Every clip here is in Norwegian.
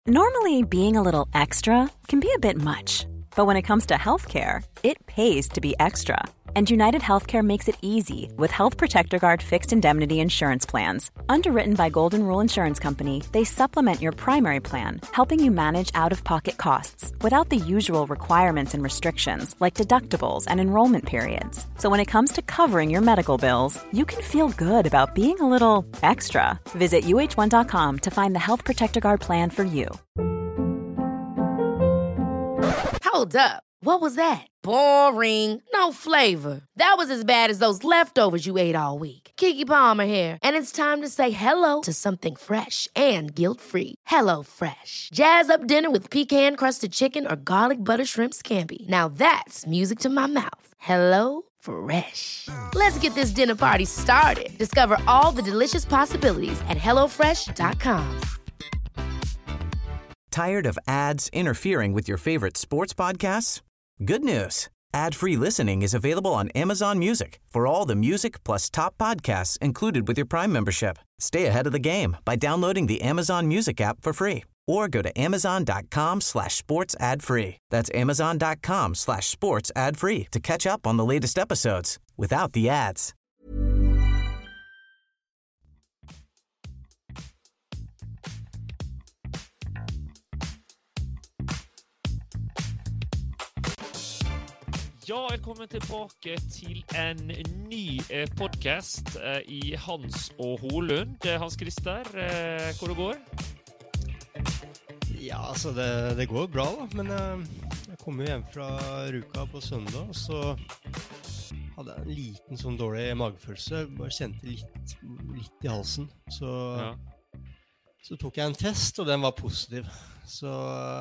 Normally, being a little extra can be a bit much, but when it comes to healthcare, it pays to be extra. And United Healthcare makes it easy with Health Protector Guard fixed indemnity insurance plans. Underwritten by Golden Rule Insurance Company, they supplement your primary plan, helping you manage out-of-pocket costs without the usual requirements and restrictions like deductibles and enrollment periods. So when it comes to covering your medical bills, you can feel good about being a little extra. Visit uh1.com to find the Health Protector Guard plan for you. Hold up. What was that? Boring. No flavor. That was as bad as those leftovers you ate all week. Keke Palmer here, and it's time to say hello to something fresh and guilt-free. Hello Fresh. Jazz up dinner with pecan-crusted chicken or garlic butter shrimp scampi. Now that's music to my mouth. Hello Fresh. Let's get this dinner party started. Discover all the delicious possibilities at hellofresh.com. Tired of ads interfering with your favorite sports podcasts? Good news. Ad-free listening is available on Amazon Music for all the music plus top podcasts included with your Prime membership. Stay ahead of the game by downloading the Amazon Music app for free or go to amazon.com/sports ad free. That's amazon.com/sports ad free to catch up on the latest episodes without the ads. Ja, velkommen tilbake til en ny podcast i Hans og Holund. Hans Christer, hvor det går? Ja, altså det går bra da, men jeg kom jo hjem fra Ruka på søndag, og så hadde jeg en liten sånn dårlig magefølelse, bare kjente litt i halsen, så tok jeg en test, og den var positiv, så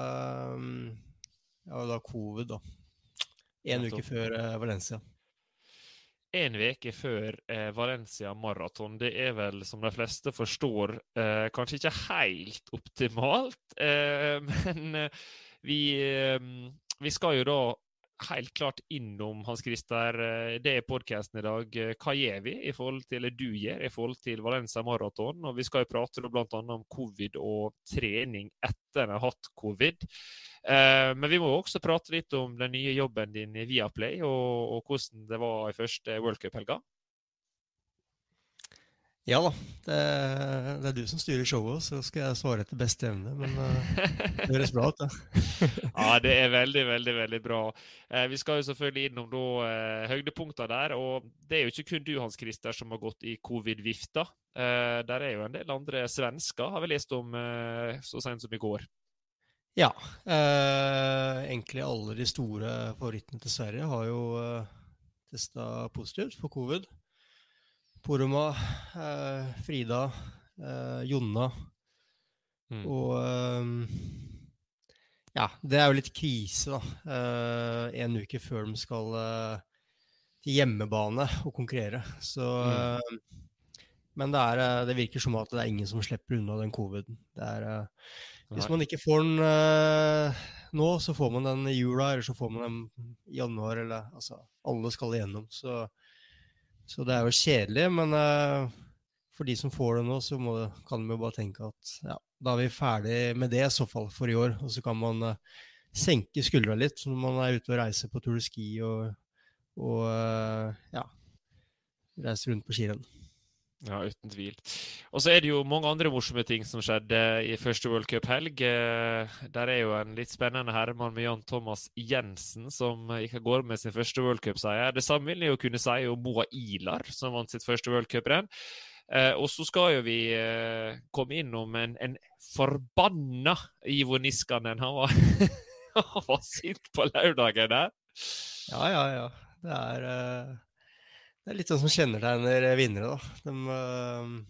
jeg var da covid da. En uke før Valencia. En veke før Valencia Marathon, det vel, som de fleste forstår, kanskje ikke helt optimalt, men vi skal jo da helt klart innom, Hans Christer, det podcasten i dag. Hva gjør vi i forhold til, eller du gjør i forhold til Valencia Marathon? Og vi skal jo prate da blant annet om covid og trening etter å ha hatt covid. Men vi må også prate litt om den nye jobben din i Viaplay og hvordan det var i første World Cup-helga. Ja da, det du som styrer showet, så skal jeg svare etter beste evne, men det høres bra ut da. Ja, det veldig, veldig, veldig bra. Vi skal jo selvfølgelig innom da, høydepunkter der, og det jo ikke kun du, Hans Christer, som har gått i covid-vifta. Der jo en del andre svensker, har vi lest om så sent som i går. Ja, egentlig alle de store favorittene til Sverige har jo testet positivt for covid. Poroma, Frida, Jonna, og ja, det jo litt krise da, en uke før de skal til hjemmebane og konkurrere, så, men det virker som at det ingen som slipper unna den coviden. Hvis man ikke får den nå, så får man den i jula, eller så får man den i januar, eller altså, alle skal igjennom, så det jo kjedelig, men for de som får det nå, så kan de jo bare tenke at ja, da vi ferdig med det i så fall for i år, og så kan man senke skuldra litt når man ute og reiser på Tour de Ski og ja, reiser rundt på skirenn. Ja, uten tvil. Og så det jo mange andre morsomme ting som skjedde i første World Cup-helg. Der jo en litt spennende herremann med Jan Thomas Jensen, som ikke går med sin første World Cup-seier. Det samme vil jeg jo kunne si om Moa Ilar, som vant sitt første World Cup-renn. Og så skal jo vi komme innom en forbanna Ivo Niskanen. Han var sint på lørdagen der. Ja. Det litt sånn som kjenner deg når vinnere da.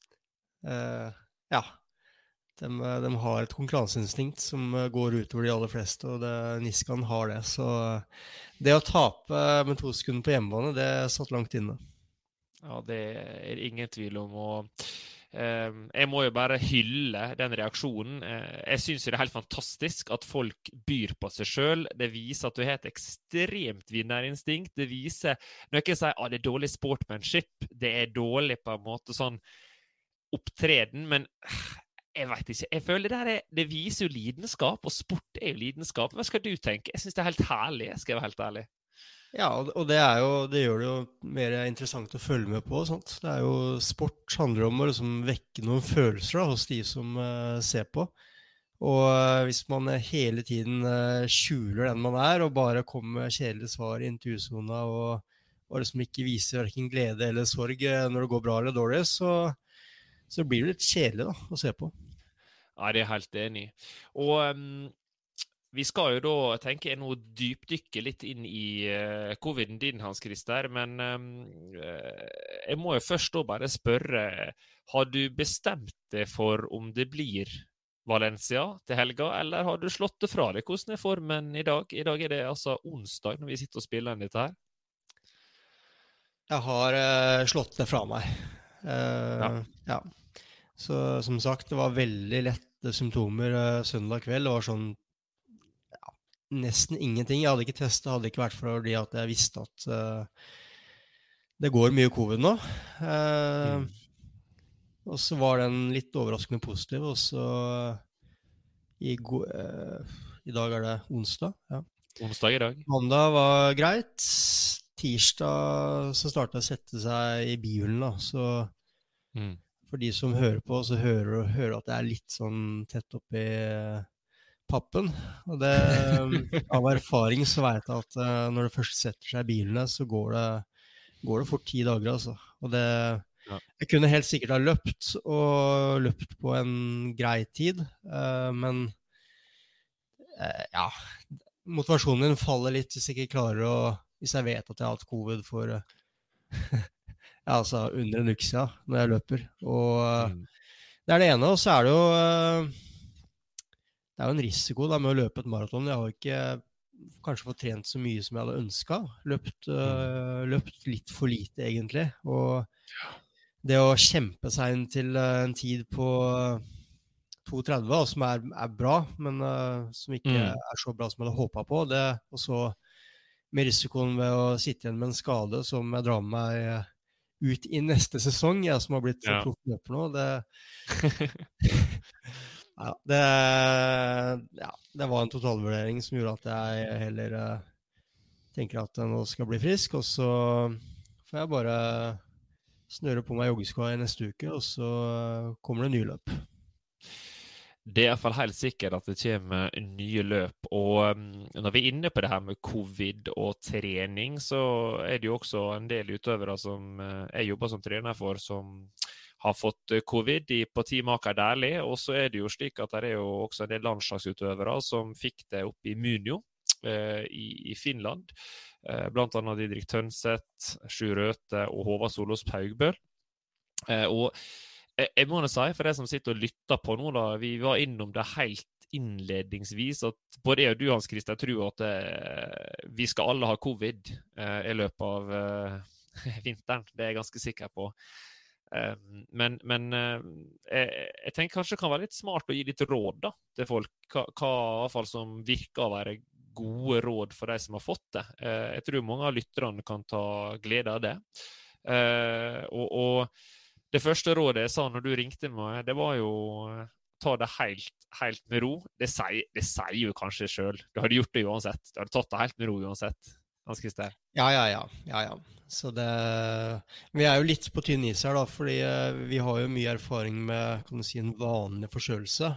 De har et konkurranseinstinkt som går utover de aller fleste, og Niskan har det. Så det å tape med 2 sekunder på hjemmebane, det satt langt inne. Ja, det ingen tvil om, og jeg må jo bare hylle den reaksjonen. Jeg synes det helt fantastisk at folk byr på seg selv. Det viser at du har et ekstremt vinnerinstinkt. Det viser, når jeg ikke sier det dårlig sportsmanship, det dårlig på en måte sånn opptreden, men jeg vet ikke. Jeg føler det viser jo lidenskap, og sport jo lidenskap. Hva skal du tenke? Jeg synes det helt herlig, jeg skal være helt ærlig. Ja, og det gjør det jo mer interessant å følge med på, sant? Det jo, sport handler om å liksom vekke noen følelser da, hos de som ser på. Og hvis man hele tiden skjuler den man og bare kommer med kjedelige svar i intervjusona, og liksom ikke viser hverken glede eller sorg når det går bra eller dårlig, så blir det litt kjedelig da, å se på. Ja, det helt enig. Og vi skal jo da, tenker jeg, nå dypdykke litt inn i coviden din, Hans Christer, men jeg må jo først da bare spørre, har du bestemt deg for om det blir Valencia til helga, eller har du slått det fra deg? Hvordan formen i dag? I dag det altså onsdag når vi sitter og spiller inn dette her. Jeg har slått det fra meg. Ja. Så som sagt, det var veldig lette symptomer søndag kveld. Det var sånn nesten ingenting. Jeg hadde ikke testet, hadde ikke vært fordi at jeg visste at det går mye covid nå. Og så var den litt overraskende positiv, og så i dag det onsdag. Ja. Onsdag i dag. Mandag var greit. Tirsdag så startet jeg å sette seg i bilen da, så for de som hører på, så hører at det litt sånn tett opp i pappen, og det av erfaring så vet jeg at når det først setter seg i bilene, så går det fort 10 dager, altså. Og jeg kunne helt sikkert ha løpt på en grei tid, men ja, motivasjonen min faller litt hvis jeg ikke klarer hvis jeg vet at jeg har hatt covid for ja, altså under en uke siden når jeg løper, og det det ene, og så det jo det jo en risiko da, med å løpe et maraton. Jeg har ikke kanskje fått trent så mye som jeg hadde ønsket. Løpt litt for lite, egentlig. Og det å kjempe seg inn til en tid på 2:30, som bra, men som ikke så bra som jeg hadde håpet på. Og så med risikoen ved å sitte igjen med en skade som jeg drar med meg ut i neste sesong, jeg som har blitt proffløper nå, Ja, det var en totalvurdering som gjorde at jeg heller tenker at jeg nå skal bli frisk, og så får jeg bare snøre på meg joggeskoa i neste uke, og så kommer det nye løp. Det I hvert fall helt sikkert at det kommer nye løp, og når vi inne på det her med covid og trening, så det jo også en del utøvere som jeg jobber som trener for, som har fått covid på Team Aker Dæhlie, og så det jo slik at det jo også en del landslagsutøvere som fikk det opp I Munio I Finland, blant annet Didrik Tønseth, Sjur Røthe og Håvard Solås Paugbøl. Og jeg må si, for deg som sitter og lytter på nå, da, vi var innom det helt innledningsvis, at både jeg og du, Hans Christer, tror at vi skal alle ha covid I løpet av vinteren, det jeg ganske sikker på. Men jeg tenker kanskje det kan være litt smart å gi litt råd da, til folk, hva I hvert fall som virker å være gode råd for de som har fått det. Jeg tror mange av lytterne kan ta glede av det. Og det første rådet jeg sa når du ringte meg, det var jo ta det helt med ro. Det sier jo kanskje selv. Du hadde gjort det uansett. Du hadde tatt det helt med ro uansett. Hans Christer. Ja. Så vi jo litt på tynn is her da, fordi vi har jo mye erfaring med, kan du si, en vanlig forkjølelse.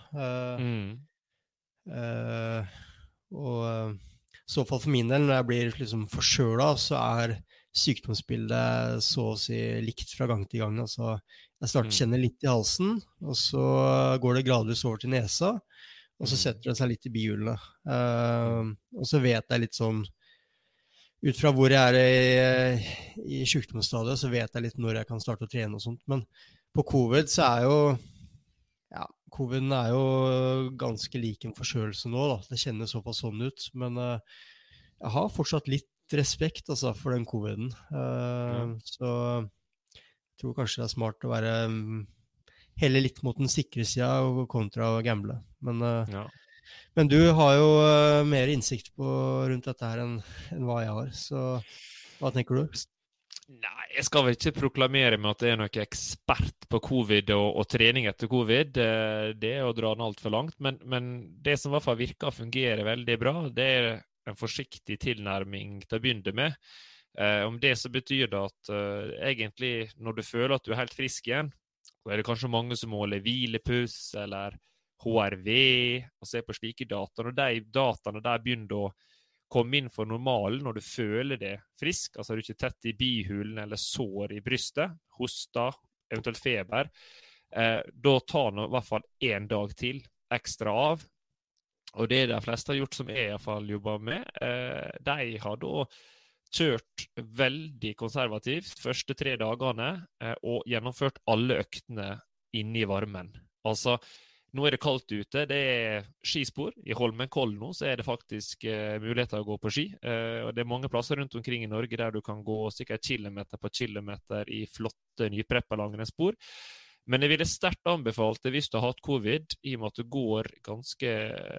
Og I så fall for min del, når jeg blir liksom forkjølet, så sykdomsbildet så å si likt fra gang til gang. Altså, jeg starter å kjenne litt I halsen, og så går det gradvis over til nesa, og så setter det seg litt I bihulene. Og så vet jeg litt sånn, ut fra hvor jeg I sykdomsstadiet, så vet jeg litt når jeg kan starte å trene og sånt. Men på covid så jo, coviden jo ganske lik en forkjølelse nå da. Det kjennes såpass sånn ut, men jeg har fortsatt litt respekt altså, for den coviden. Så jeg tror kanskje det smart å være heller litt mot den sikre siden kontra å gamble. Men du har jo mer innsikt på rundt dette her enn hva jeg har, så hva tenker du? Nei, jeg skal vel ikke proklamere med at jeg noen ekspert på covid og trening etter covid. Det å dra den alt for langt. Men det som i hvert fall virker å fungere veldig bra, det en forsiktig tilnærming til å begynne med. Om det så betyr det at egentlig når du føler at du helt frisk igjen, så det kanskje mange som måler hvilepuls eller HRV og ser på slike data. Når de dataene der begynner å komme inn for normalen når du føler det frisk, altså du ikke tett i bihulen eller sår i brystet, hosta, eventuelt feber, da tar nå i hvert fall 1 dag til ekstra av. Og det de fleste har gjort som jeg i hvert fall jobber med, de har da kjørt veldig konservativt første 3 dagene og gjennomført alle øktene inne i varmen. Altså, nå det kaldt ute, det skispor. I Holmenkollen nå så det faktisk muligheter å gå på ski. Og det mange plasser rundt omkring i Norge der du kan gå sikkert kilometer på kilometer i flotte, nypreppelangende spor. Men jeg ville sterkt anbefalt det hvis du har hatt covid, i og med at du går ganske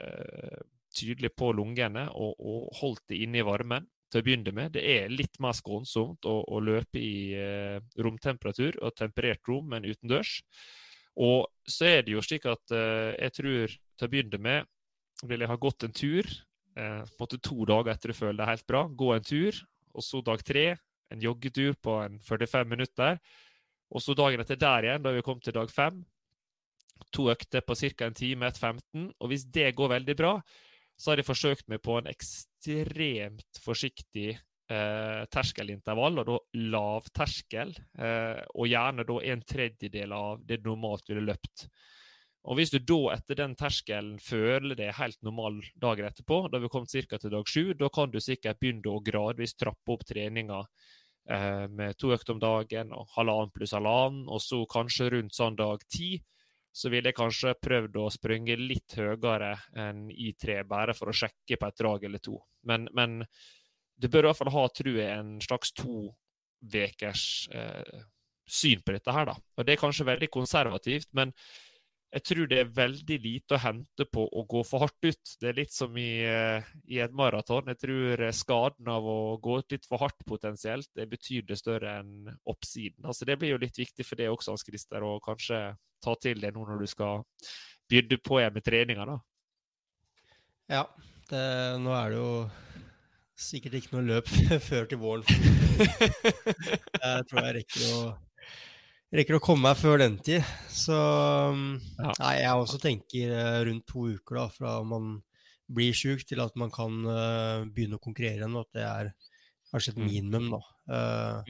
tydelig på lungene og holdt det inne i varmen til å begynne med. Det litt mer skånsomt å løpe i romtemperatur og temperert rom, men utendørs. Og så det jo slik at jeg tror til å begynne med vil jeg ha gått en tur, på en måte 2 dager etter du føler deg helt bra, gå en tur, og så dag 3, en joggetur på en 45 minutter, og så dagen etter der igjen, da vi kom til dag 5, 2 økter på cirka en time, 1:15, og hvis det går veldig bra, så har jeg forsøkt meg på en ekstremt forsiktig terskelintervall, og da lav terskel, og gjerne da 1/3 av det normalt ville løpt. Og hvis du da etter den terskelen føler det helt normal dagen etterpå, da vi kom cirka til dag 7, da kan du sikkert begynne å gradvis trappe opp treninga med 2 økter om dagen, og 1,5 pluss 1,5, og så kanskje rundt sånn dag 10, så ville jeg kanskje prøvd å sprynge litt høyere enn I3, bare for å sjekke på et drag eller 2. Men du bør i hvert fall ha, tror jeg, en slags 2 ukers syn på dette her da. Og det kanskje veldig konservativt, men jeg tror det veldig lite å hente på å gå for hardt ut. Det litt som i et maraton. Jeg tror skaden av å gå ut litt for hardt potensielt, det betyr det større enn oppsiden. Altså det blir jo litt viktig for det også, Hans Christer, å kanskje ta til det nå når du skal begynne på igjen med treninger da. Ja, nå det jo sikkert ikke noe løp før til våren. Jeg tror jeg rekker å komme meg før den tid. Så nei, jeg også tenker rundt 2 uker da, fra man blir syk til at man kan begynne å konkurrere igjen, og at det kanskje et minimum da.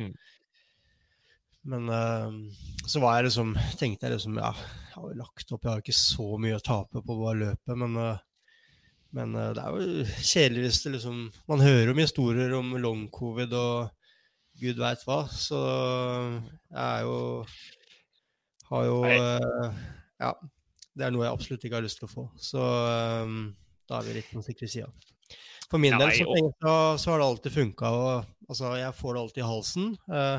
Men så var jeg liksom, tenkte jeg liksom, ja, jeg har jo lagt opp, jeg har ikke så mye å tape på å løpe, men det jo kjedelig hvis det liksom, man hører om historier om long covid og Gud vet hva, så jeg har jo, ja, det noe jeg absolutt ikke har lyst til å få, så da vi litt på den sikre siden. For min del så har det alltid funket, og altså, jeg får det alltid i halsen,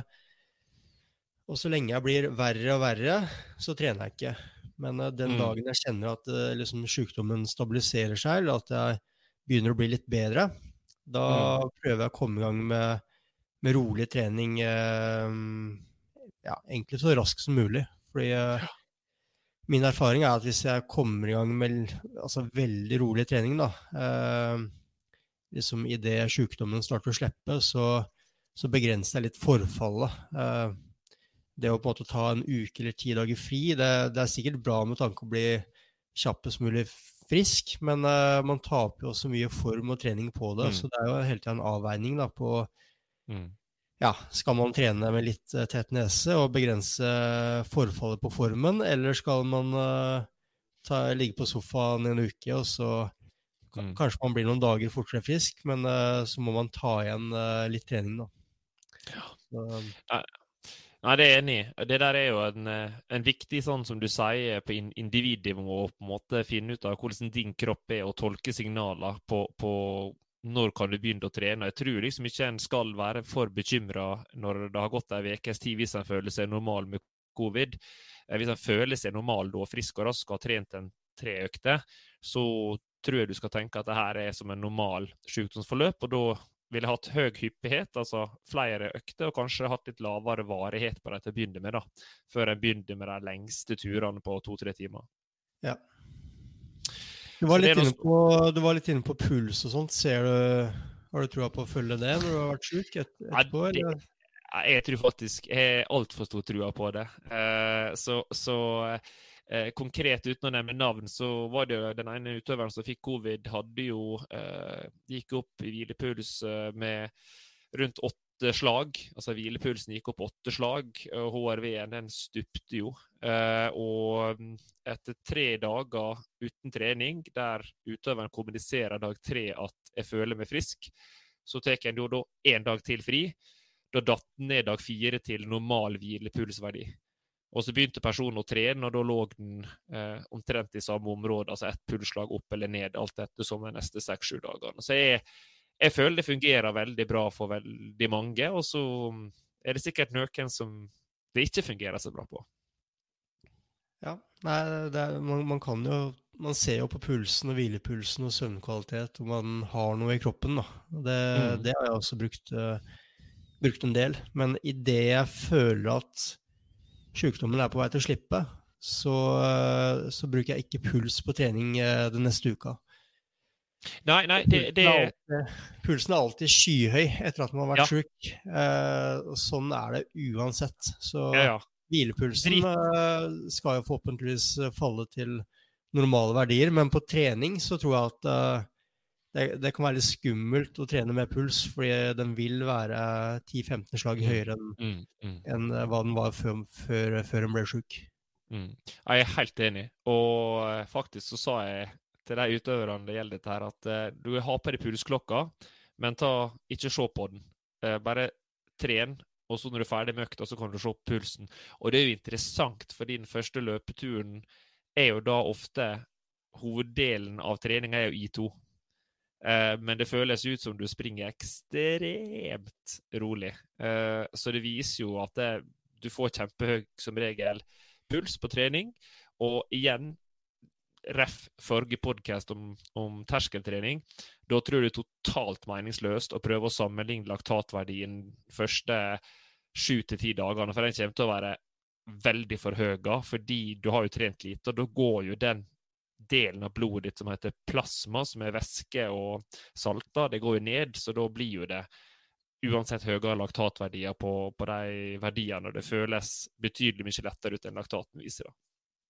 og så lenge jeg blir verre og verre, så trener jeg ikke. Men den dagen jeg kjenner at liksom, sykdommen stabiliserer seg, eller at jeg begynner å bli litt bedre, da prøver jeg å komme i gang med rolig trening, ja, egentlig så raskt som mulig. Fordi min erfaring at hvis jeg kommer i gang med altså, veldig rolig trening, da, liksom i det sykdommen starter å slippe, så begrenser jeg litt forfallet. Det å på en måte ta en uke eller 10 dager fri, det sikkert bra med tanke å bli kjappest mulig frisk, men man taper jo så mye form og trening på det, så det jo hele tiden en avveining da, på ja, skal man trene med litt tett nese og begrense forfallet på formen, eller skal man ligge på sofaen en uke, og så kanskje man blir noen dager fortere frisk, men så må man ta igjen litt trening da. Nei, det enig. Det der jo en viktig, sånn som du sier, på individnivå, å på en måte finne ut av hvordan din kropp og tolke signaler på når kan du begynne å trene. Jeg tror liksom ikke en skal være for bekymret når det har gått en ukes tid hvis en føler seg normal med covid. Hvis en føler seg normal da, frisk og rask og har trent en 3 økter, så tror jeg du skal tenke at det her som en normal sykdomsforløp, og da ville hatt høy hyppighet, altså flere økter, og kanskje hatt litt lavere varighet på det til å begynne med, da, før en begynte med de lengste turene på 2-3 timer. Ja. Du var litt inne på puls og sånt. Har du troa på å følge det når du har vært syk etterpå? Jeg tror faktisk jeg har alt for stor trua på det. Konkret uten å nevne navn, så var det jo den ene utøveren som fikk covid, gikk opp i hvilepuls med rundt 8 slag. Altså hvilepulsen gikk opp 8 slag, og HRV-en den stupte jo. Og etter 3 dager uten trening, der utøveren kommuniserer dag 3 at jeg føler meg frisk, så tek en jo da 1 dag til fri. Da datt den ned dag 4 til normal hvilepulsverdi. Og så begynte personen å trene, og da lå den omtrent i samme område, altså 1 pulsslag opp eller ned, alt dette som de neste 6-7 dagene. Så jeg føler det fungerer veldig bra for veldig mange, og så er det sikkert noen som det ikke fungerer så bra på. Ja, nei, man ser jo på pulsen og hvilepulsen og søvnkvalitet, om man har noe i kroppen, da. Det har jeg også brukt en del, men i det jeg føler at sykdommen er på vei til å slippe, så bruker jeg ikke puls på trening den neste uka. Nei, pulsen er alltid skyhøy etter at man har vært syk, og sånn er det uansett. Så hvilepulsen skal jo forhåpentligvis falle til normale verdier, men på trening så tror jeg at det kan være litt skummelt å trene med puls, fordi den vil være 10-15 slag høyere enn hva den var før den ble syk. Jeg er helt enig, og faktisk så sa jeg til de utøverne det gjelder dette her, at du har på deg pulsklokka, men ikke se på den. Bare tren, og så når du er ferdig med økta, så kan du se på pulsen. Og det er jo interessant, fordi den første løpeturen er jo da ofte hoveddelen av trening er jo I2. Men det føles ut som du springer ekstremt rolig. Så det viser jo at du får kjempehøy som regel puls på trening, og igjen, forrige podcast om terskeltrening, da tror jeg det er totalt meningsløst å prøve å sammenligne laktatverdien første 7-10 dagene, for den kommer til å være veldig forhøyga, fordi du har jo trent lite, og da går jo den delen av blodet ditt som heter plasma, som er væske og salter, det går jo ned, så da blir jo det uansett høyere laktatverdier på de verdiene, og det føles betydelig mye lettere ut enn laktaten viser da.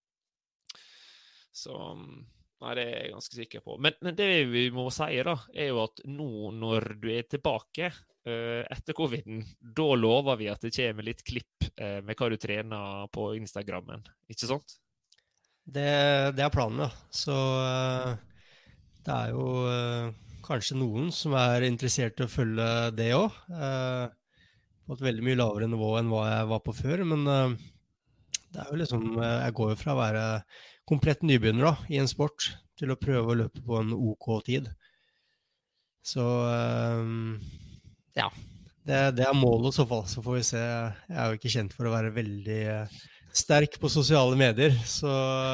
Så nei, det er jeg ganske sikker på. Men det vi må si da, er jo at nå når du er tilbake etter coviden, da lover vi at det kommer litt klipp med hva du trener på Instagrammen, ikke sant? Det er planen, ja. Så det er jo kanskje noen som er interessert i å følge det også. På et veldig mye lavere nivå enn hva jeg var på før, men det er jo liksom, jeg går jo fra å være komplett nybegynner da, i en sport, til å prøve å løpe på en OK tid. Så ja, det er målet i så fall, så får vi se. Jeg er jo ikke kjent for å være veldig sterk på sosiale medier, så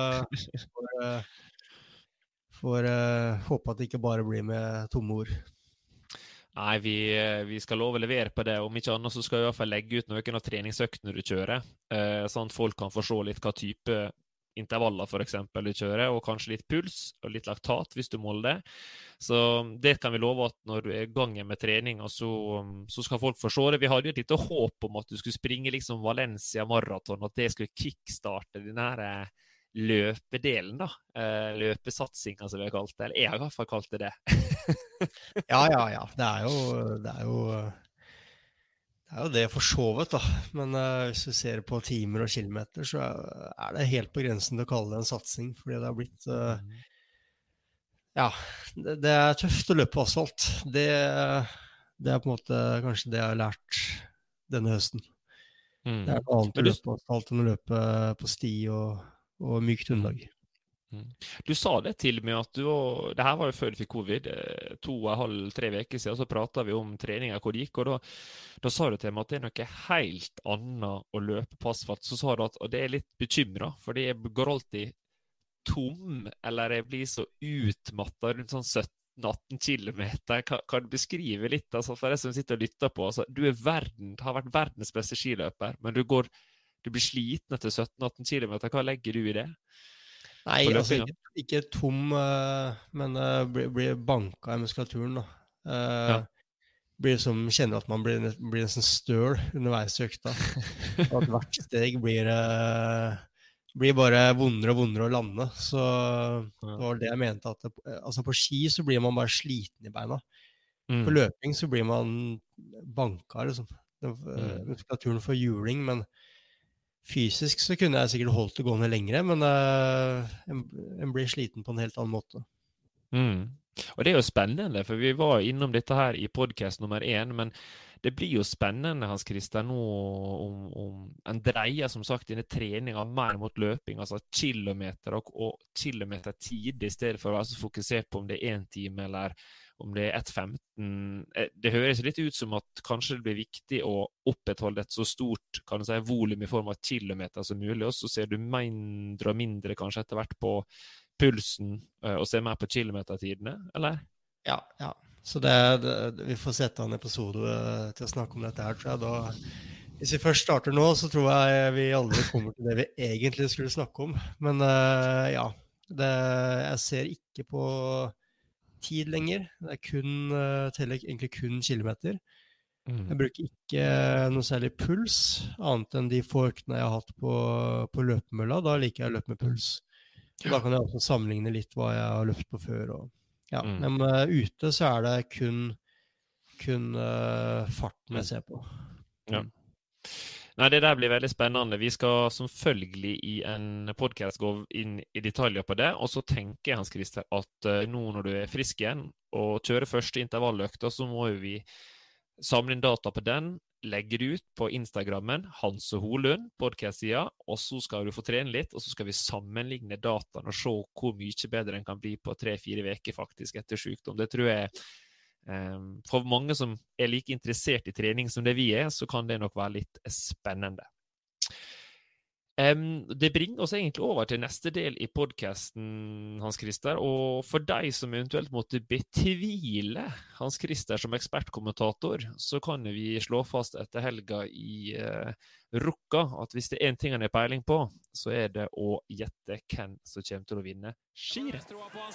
får håpe at det ikke bare blir med tomme ord. Nei, vi skal love å levere på det. Om ikke annet så skal vi i hvert fall legge ut noen av treningsøktene du kjører, sånn at folk kan forstå litt hva type intervaller for eksempel du kjører, og kanskje litt puls og litt laktat hvis du måler det. Så det kan vi love at når du er i gang med trening, så skal folk forstå det. Vi hadde jo et lite håp om at du skulle springe liksom Valencia Marathon, at det skulle kickstarte den her løpedelen da, løpesatsingen som vi har kalt det, eller jeg har i hvert fall kalt det. Ja, det er jo det for så vidt da, men hvis du ser på timer og kilometer, så er det helt på grensen til å kalle det en satsing, fordi det har blitt, det er tøft å løpe på asfalt. Det er på en måte kanskje det jeg har lært denne høsten. Det er noe annet å løpe på asfalt enn å løpe på sti og mykt underlag. Du sa det til meg at det her var jo før du fikk covid, 2,5-3 veker siden, så pratet vi om treninger, hvor det gikk, og da sa du til meg at det er noe helt annet å løpe på asfalt. Så sa du at og det er litt bekymret, fordi jeg går alltid tom, eller jeg blir så utmattet rundt sånn 17-18 kilometer. Kan du beskrive litt, altså, for deg som sitter og lytter på? Altså, du har vært verdens beste skiløper, men du blir sliten etter 17-18 kilometer. Hva legger du i det? Nei, altså ikke tom, men blir banka i muskulaturen da. Kjenner at man blir nesten støl underveis i økta. Og at hvert steg blir bare vondere og vondere å lande. Så det var det jeg mente, at altså på ski så blir man bare sliten i beina. På løping så blir man banka, liksom. Muskulaturen får juling, men fysisk så kunne jeg sikkert holdt det gående lengre, men en blir sliten på en helt annen måte. Og det er jo spennende, for vi var innom dette her i podcast nummer 1, men det blir jo spennende, Hans Christer, nå om en dreier, som sagt, denne treningen mer mot løping, altså kilometer og kilometertid, i stedet for å være så fokusert på om det er 1 time, eller om det er 1,15. Det høres litt ut som at kanskje det blir viktig å opprettholde et så stort, kan du si, volum i form av kilometer som mulig, og så ser du mindre og mindre kanskje etter hvert på pulsen og ser mer på kilometertidene, eller? Ja. Så vi får sette en episode til å snakke om dette her, tror jeg. Hvis vi først starter nå, så tror jeg vi aldri kommer til det vi egentlig skulle snakke om. Men jeg ser ikke på tid lenger. Det teller egentlig kun kilometer. Jeg bruker ikke noe særlig puls, annet enn de få øktene jeg har hatt på løpemølla. Da liker jeg å løpe med puls. Da kan jeg også sammenligne litt hva jeg har løpt på før. Men ute så er det kun farten jeg ser på. Ja. Nei, det der blir veldig spennende. Vi skal selvfølgelig i en podcast gå inn i detaljer på det, og så tenker jeg, Hans Christer, at nå når du er frisk igjen og kjører første intervalløkta, så må vi samle inn data på den, legge det ut på Instagrammen, Hans og Holund, podcast-sida, og så skal du få trene litt, og så skal vi sammenligne dataen og se hvor mye bedre den kan bli på 3-4 veker faktisk etter sykdom. Det tror jeg, for mange som er like interessert i trening som det vi er, så kan det nok være litt spennende. Det bringer oss egentlig over til neste del i podcasten, Hans Christer, og for deg som eventuelt måtte betvile Hans Christer som ekspertkommentator, så kan vi slå fast etter helga i Rukka at hvis det er en ting han er peiling på, så er det å gjette hvem som kommer til å vinne skirenn.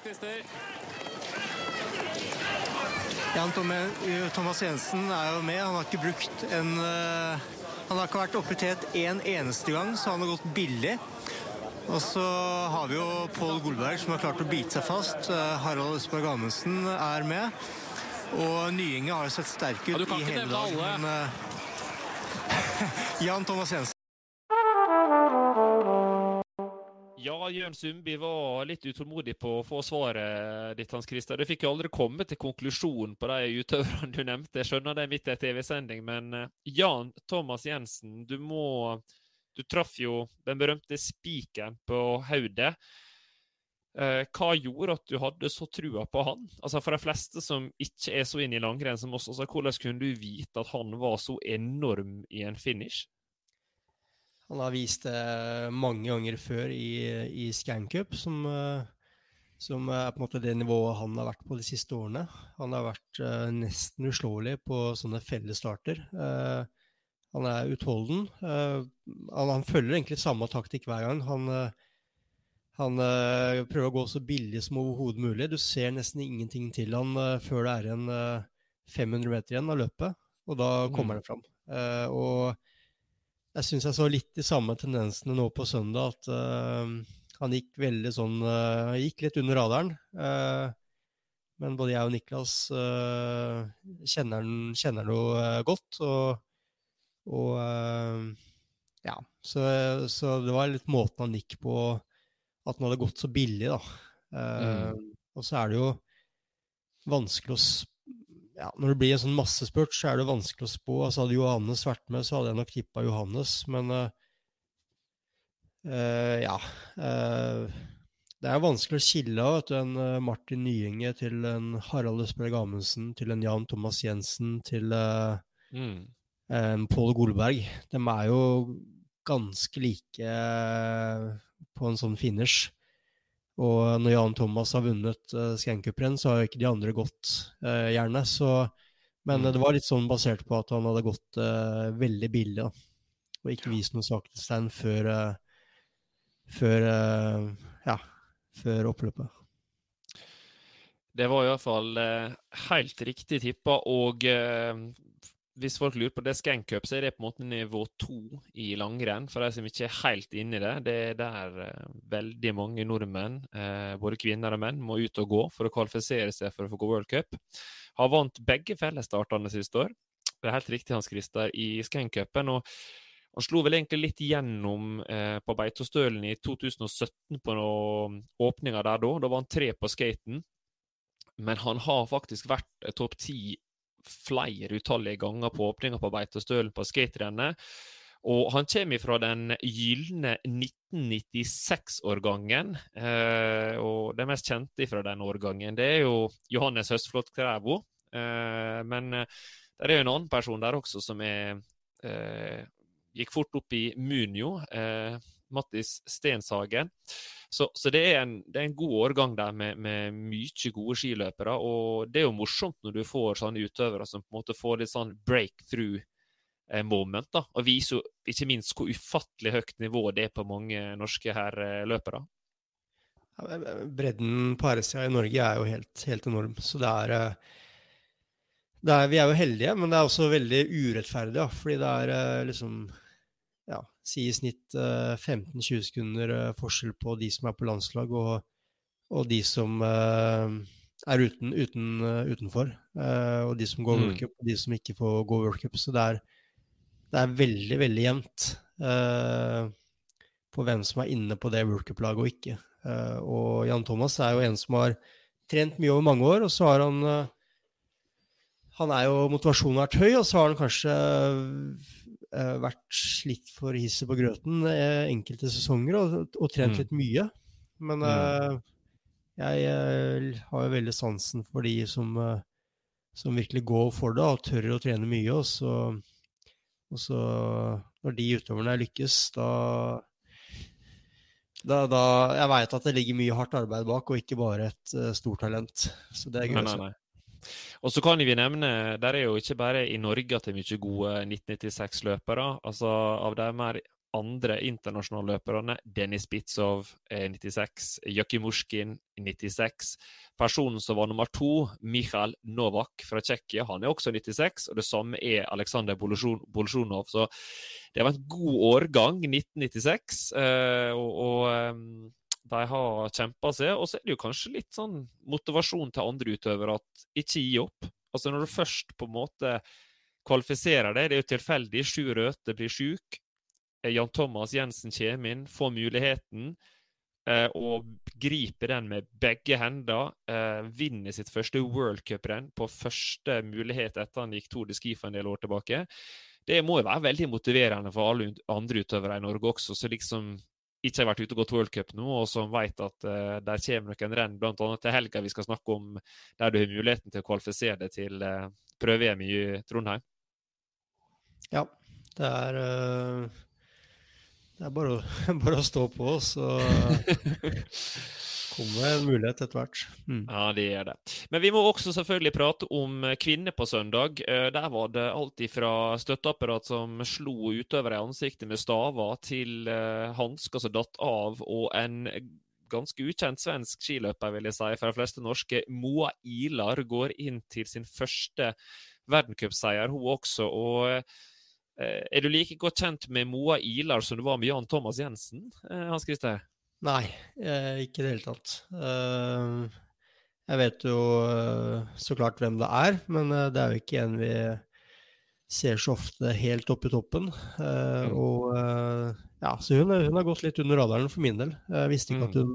Jan Thomas Jensen er jo med, han har ikke brukt han har ikke vært oppe til en eneste gang, så han har gått billig. Og så har vi jo Paul Golberg som har klart å bite seg fast. Harald Østberg Amundsen er med. Og Nyinge har jo sett sterk ut i hele dag. Men Jan Thomas Jensen. Ja, Jørn Sundby var litt utålmodig på å få svaret ditt, Hans Christer. Du fikk jo aldri komme til konklusjonen på de utøverne du nevnte. Jeg skjønner det midt i TV-sending, men Jan Thomas Jensen, du traff jo den berømte spikeren på hodet. Hva gjorde at du hadde så trua på han? Altså for de fleste som ikke er så inne i langrenn som oss, altså, hvordan kunne du vite at han var så enorm i en finish? Han har vist det mange ganger før i Scan Cup, som er på en måte det nivået han har vært på de siste årene. Han har vært nesten uslåelig på sånne fellesstarter. Han er utholden. Han følger egentlig samme taktikk hver gang. Han prøver å gå så billig som overhodet mulig. Du ser nesten ingenting til han før det er en 500 meter igjen av løpet, og da kommer det fram. Og jeg synes jeg så litt de samme tendensene nå på søndag, at han gikk veldig sånn, gikk litt under radaren, men både jeg og Niklas kjenner han jo godt, og ja, så det var litt måten han gikk på, at han hadde gått så billig da. Og så er det jo vanskelig å ja, når det blir en sånn massespurt, så er det vanskelig å spå. Altså hadde Johannes vært med, så hadde jeg nok tippet Johannes, men det er vanskelig å skille av en Martin Nyinge til en Harald Østberg Amundsen, til en Jan Thomas Jensen, til en Paul Golberg. De er jo ganske like på en sånn finish. Og når Jan Thomas har vunnet Skankup-renn, så har jo ikke de andre gått gjerne. Men det var litt sånn basert på at han hadde gått veldig billig, da. Og ikke vist noen svakhetstegn før oppløpet. Det var i hvert fall helt riktig tippet, og hvis folk lurer på det Skankup, så det på en måte nivå 2 i langrenn, for de som ikke helt inne i det. Det der veldig mange nordmenn, både kvinner og menn, må ut og gå for å kvalifisere seg for å få gå World Cup. Har vant begge fellesstartene siste år. Det helt riktig, Hans Christer, i Skankupen, og han slo vel egentlig litt gjennom på Beitostølen i 2017 på åpninga der da. Da var han 3 på skaten. Men han har faktisk vært topp 10 flere utallige ganger på åpninga på Beitostølen på skaterennet. Og han kommer fra den gylne 1996-årgangen. Og det mest kjente fra den årgangen, det jo Johannes Høstflot Krævo. Men det jo en annen person der også som gikk fort opp i Munio, Mattis Stenshagen. Så det en god årgang der med mye gode skiløpere, og det jo morsomt når du får sånne utøvere som på en måte får litt sånn breakthrough moment, da, og viser ikke minst hvor ufattelig høyt nivå det på mange norske herreløpere. Bredden på herresida i Norge jo helt enorm, så vi jo heldige, men det også veldig urettferdig, ja, fordi det liksom si i snitt 15-20 sekunder forskjell på de som på landslag og de som utenfor, og de som går World Cup og de som ikke får gå World Cup, så det veldig, veldig jevnt på hvem som inne på det World Cup-laget og ikke. Og Jan Thomas jo en som har trent mye over mange år, og så har han jo motivasjonen vært høy, og så har han kanskje vært slitt for hisset på grøten enkelte sesonger og trent litt mye. Men jeg har jo veldig sansen for de som virkelig går for det og tør å trene mye, og så når de utøverne lykkes, da jeg vet at det ligger mye hardt arbeid bak, og ikke bare et stort talent. Så det gøy å se. Nei. Og så kan vi nevne, der jo ikke bare i Norge at det mye gode 1996-løpere, altså av de mer andre internasjonale løperne, Denis Bitsov 96, Joachim Mushkin 96, personen som var nummer 2, Michal Novak fra Tsjekkia, han også 96, og det samme Alexander Bolsjunov, så det var en god årgang 1996, og de har kjempet seg, og så det jo kanskje litt sånn motivasjon til andre utøvere at ikke gi opp. Altså når du først på en måte kvalifiserer det, det jo tilfeldig, 7 Røthe blir syk, Jan Thomas Jensen kommer inn, får muligheten, og griper den med begge hender, vinner sitt første World Cup-renn på første mulighet etter han gikk Tour de Ski for en del år tilbake. Det må jo være veldig motiverende for alle andre utøvere i Norge også, så liksom ikke har vært ute og gått World Cup nå, og som vet at der kommer noen renn, blant annet til helga vi skal snakke om, der du har muligheten til å kvalifisere deg til prøve-VM i Trondheim. Ja, det bare å stå på, så kommer en mulighet etter hvert. Ja, det det. Men vi må også selvfølgelig prate om kvinner på søndag. Der var det alt fra støtteapparat som slo utøvere i ansiktet med staver til handsker som datt av, og en ganske ukjent svensk skiløper, vil jeg si, for de fleste norske. Moa Ilar går inn til sin første verdenscupseier, hun også, og du like godt kjent med Moa Ilar som du var med Jan Thomas Jensen, Hans Christer? Nei, ikke det hele tatt. Jeg vet jo så klart hvem det men det jo ikke en vi ser så ofte helt opp i toppen. Så hun har gått litt under radaren for min del. Jeg visste ikke at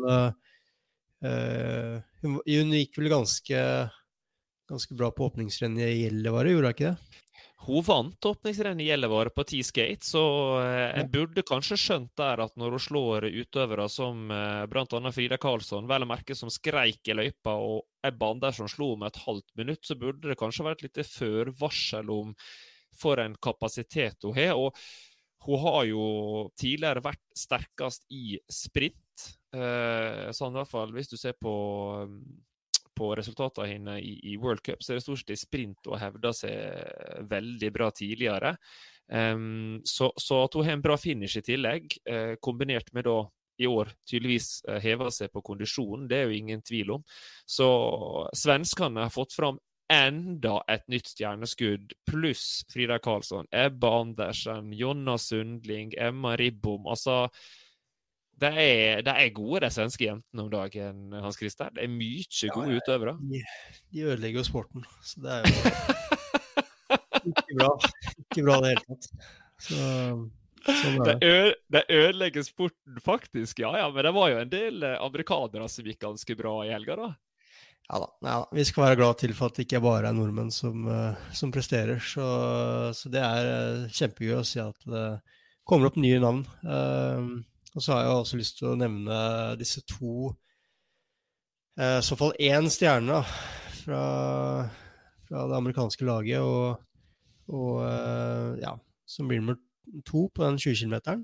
hun gikk vel ganske bra på åpningsrennet i Gällivare, gjorde hun ikke det? Hun vant åpningsrennet i Gällivare på T-skate, så en burde kanskje skjønt der at når hun slår utøvere som blant annet Frida Karlsson, vel å merke som skreik i løypa, og Ebba Andersson slo med et halvt minutt, så burde det kanskje vært litt førvarsel om for en kapasitet hun har, og hun har jo tidligere vært sterkest i sprint, sånn I hvert fall hvis du ser på resultatene henne i World Cup, så det stort sett I sprint og hevder seg veldig bra tidligere. Så at hun har en bra finish I tillegg, kombinert med da I år tydeligvis hever seg på kondisjonen, det jo ingen tvil om. Så svenskene har fått fram enda et nytt stjerneskudd, pluss Frida Karlsson, Ebba Andersen, Jonna Sundling, Emma Ribbom, altså det gode de svenske jentene om dagen, Hans Christer. Det mye gode utøvere. De ødelegger jo sporten, så det jo ikke bra. Ikke bra det hele tatt. Sånn det ødelegger sporten faktisk, ja, men det var jo en del amerikanere som gikk ganske bra I helga da. Ja da, vi skal være glad til for at det ikke bare nordmenn som presterer, så det kjempegøy å si at det kommer opp nye navn. Og så har jeg også lyst til å nevne disse to, I så fall en stjerne fra det amerikanske laget, og ja, som blir nummer 2 på den 20 kilometeren.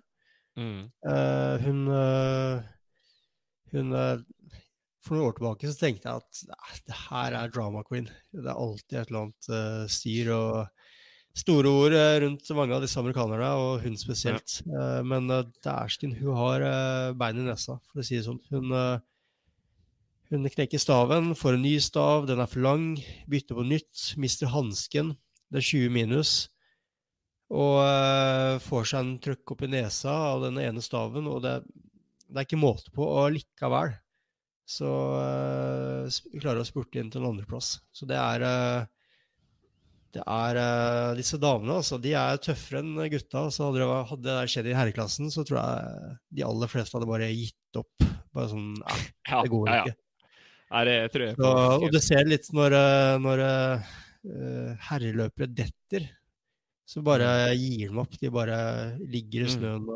Hun for noen år tilbake så tenkte jeg at det her drama queen. Det alltid et eller annet styr og store ord rundt mange av disse amerikanerne, og hun spesielt. Men dersken, hun har bein I nesa, for å si det sånn. Hun knekker staven, får en ny stav, den for lang, bytter på nytt, mister hansken, det 20 minus, og får seg en trøkk opp I nesa av den ene staven, og det ikke måte på, og likevel så klarer å spurte inn til en andreplass. Så det disse damene, altså, de tøffere enn gutta, så hadde det skjedd I herreklassen, så tror jeg de aller fleste hadde bare gitt opp, bare sånn, det går ikke. Ja, det tror jeg på. Og du ser litt når herreløpere detter, så bare gir dem opp, de bare ligger I snøen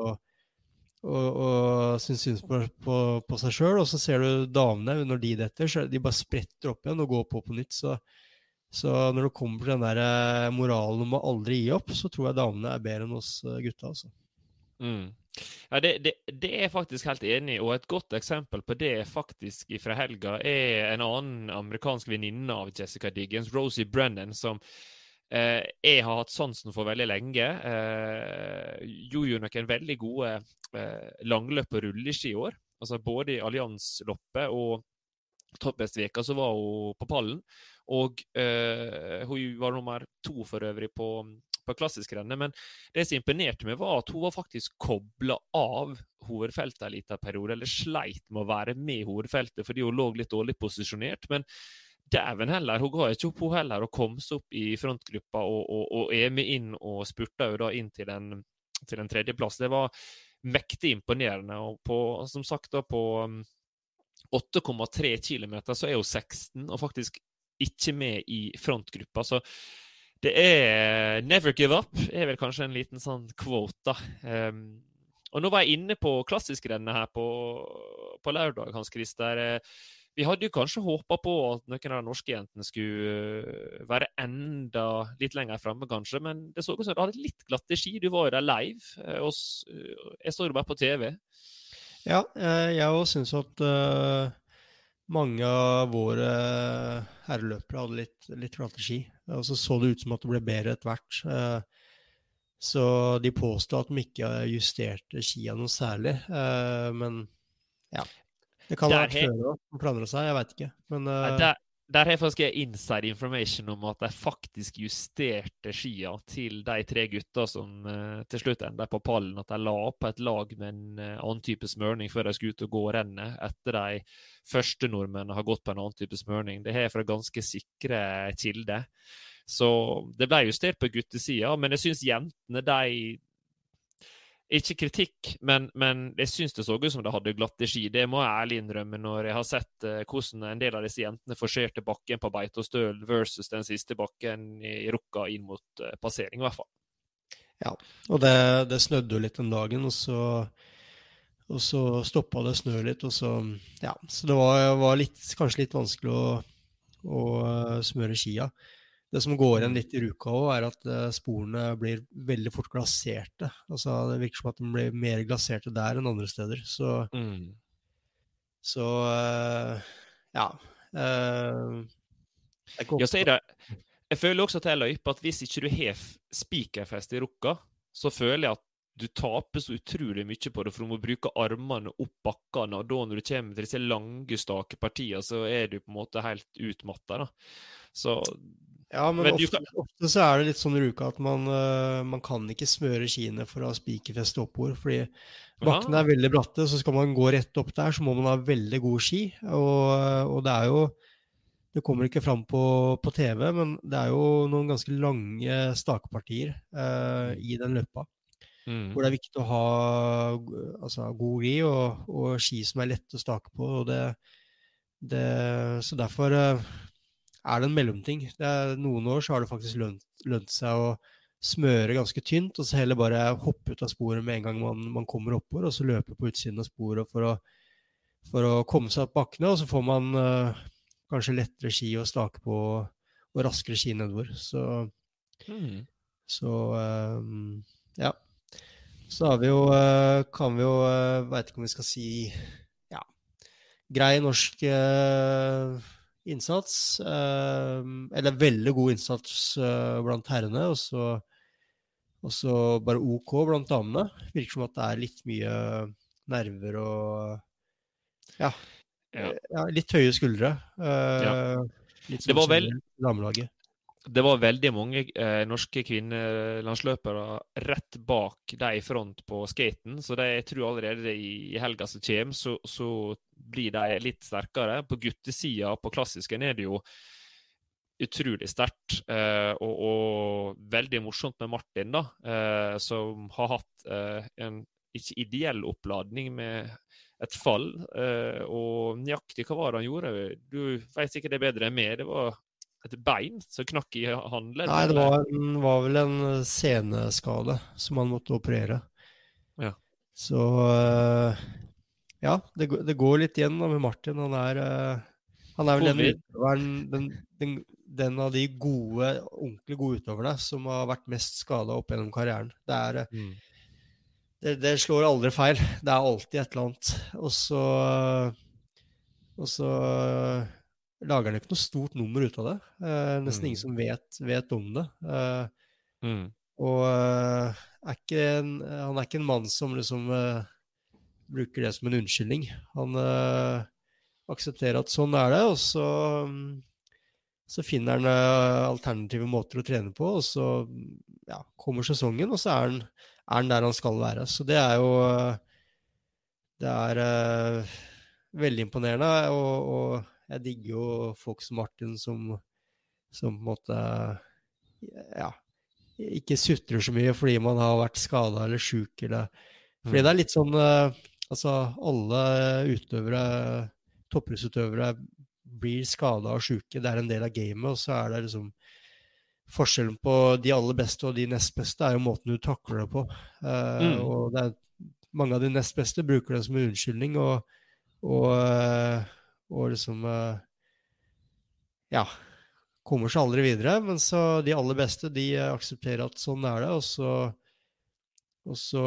og syns på seg selv, og så ser du damene, når de detter, så de bare spretter opp igjen og går på nytt, så når det kommer til den der moralen om å aldri gi opp, så tror jeg damene bedre enn oss gutta, altså. Ja, det jeg faktisk helt enig I, og et godt eksempel på det faktisk fra helga en annen amerikansk venninne av Jessica Diggins, Rosie Brennan, som jeg har hatt sansen for veldig lenge. Gjorde nok en veldig gode langløp og rulleski I år, altså både I Alliansloppet og toppbestveka så var hun på pallen, og hun var nummer 2 for øvrig på klassisk renne, men det som imponerte meg var at hun var faktisk koblet av hovedfeltet en liten periode, eller sleit med å være med I hovedfeltet, fordi hun lå litt dårlig posisjonert, men dæven heller, hun ga ikke opp hun heller, og kom seg opp I frontgruppa, og med inn og spurte jo da inn til en tredjeplass. Det var mektig imponerende, og som sagt da på 8,3 kilometer så hun 16, og faktisk ikke med I frontgruppa, så det never give up, vel kanskje en liten sånn quote da. Og nå var jeg inne på klassisk renne her på lørdag, Hans Christer. Vi hadde jo kanskje håpet på at noen av de norske jentene skulle være enda litt lenger fremme kanskje, men det så ut som det hadde litt glatte ski. Du var jo der live, og jeg så det bare på TV. Ja, jeg også synes at mange av våre herreløpere hadde litt glatte ski, og så det ut som at det ble bedre etter hvert. Så de påstod at de ikke justerte skia noe særlig, men ja, det kan ha vært før å planere seg, jeg vet ikke. Men, der har jeg faktisk inside information om at de faktisk justerte skia til de 3 gutta som til slutt enda på pallen, at de la opp et lag med en annen type smørning før de skulle ut og gå rennet, etter de første nordmennene har gått på en annen type smørning. Det her fra ganske sikre kilder. Så det ble justert på guttesida, men jeg synes jentene, ikke kritikk, men jeg synes det så ut som det hadde glatte ski. Det må jeg ærlig innrømme når jeg har sett hvordan en del av disse jentene forserte bakken på Beitostøl versus den siste bakken I Rukka inn mot passering I hvert fall. Ja, og det snødde jo litt den dagen, og så stoppet det snø litt, og så det var kanskje litt vanskelig å smøre skia. Det som går igjen litt I Ruka også, at sporene blir veldig fort glaserte. Altså, det virker som at de blir mer glaserte der enn andre steder. Så Så, ja. Det ikke Ja, så ofte. jeg føler også til løype at hvis ikke du har spikerfest i rukka, så føler jeg at du taper så utrolig mye på det, for du må bruke armene opp bakkene, og da når du kommer til disse lange, stake partiene, så du på en måte helt utmattet, da. Så... Ja, men ofte så det litt sånn i uka at man kan ikke smøre skiene for å ha spikerfeste oppover, fordi bakkene veldig bratte, så skal man gå rett opp der, så må man ha veldig god ski, og det jo, det kommer ikke fram på TV, men det jo noen ganske lange stakepartier i den løpet, hvor det viktig å ha altså, god ri og ski som lett å stake på, og så derfor det en mellomting. Noen år så har det faktisk lønt seg å smøre ganske tynt, og så heller bare hoppe ut av sporet med en gang man kommer oppover, og så løpe på utsiden av sporet for å komme seg opp bakkene, og så får man kanskje lettere ski å stake på, og raskere ski nedover. Så ja. Så har vi jo, kan vi jo, vet ikke om vi skal si, ja, grei norsk innsats, eller veldig god innsats blant herrene, og så bare OK blant damene. Virker som at det litt mye nerver og ja, litt høye skuldre. Litt sånn generelt damelaget. Det var veldig mange norske kvinnelandsløpere rett bak de i front på skaten, så jeg tror allerede i helga som kommer, så blir de litt sterkere. På guttesida, på klassisken, det jo utrolig sterkt, og veldig morsomt med Martin, da, som har hatt en ikke ideell oppladning med et fall, og nøyaktig hva var det han gjorde? Du vet sikkert det bedre enn meg, det var et bein som knakk i handledd? Nei, det var vel en seneskade som han måtte operere. Ja. Så ja, det går litt igjen da med Martin. Han vel den av de gode, ordentlig gode utøverne som har vært mest skadet opp gjennom karrieren. Det slår aldri feil. Det alltid et eller annet. Og så lager han ikke noe stort nummer ut av det. Nesten ingen som vet om det. Og han ikke en mann som liksom bruker det som en unnskyldning. Han aksepterer at sånn det, og så finner han alternative måter å trene på, og så kommer sesongen, og så han der han skal være. Så det jo det veldig imponerende, og jeg digger jo folk som Martin som på en måte ikke sutrer så mye fordi man har vært skadet eller syk, fordi det litt sånn altså alle utøvere, toppidrettsutøvere blir skadet og syke, det en del av gamet, og så det liksom forskjellen på de aller beste og de nest beste jo måten du takler det på, og mange av de nest beste bruker det som en unnskyldning, og liksom kommer seg aldri videre, men så de aller beste, de aksepterer at sånn det, og så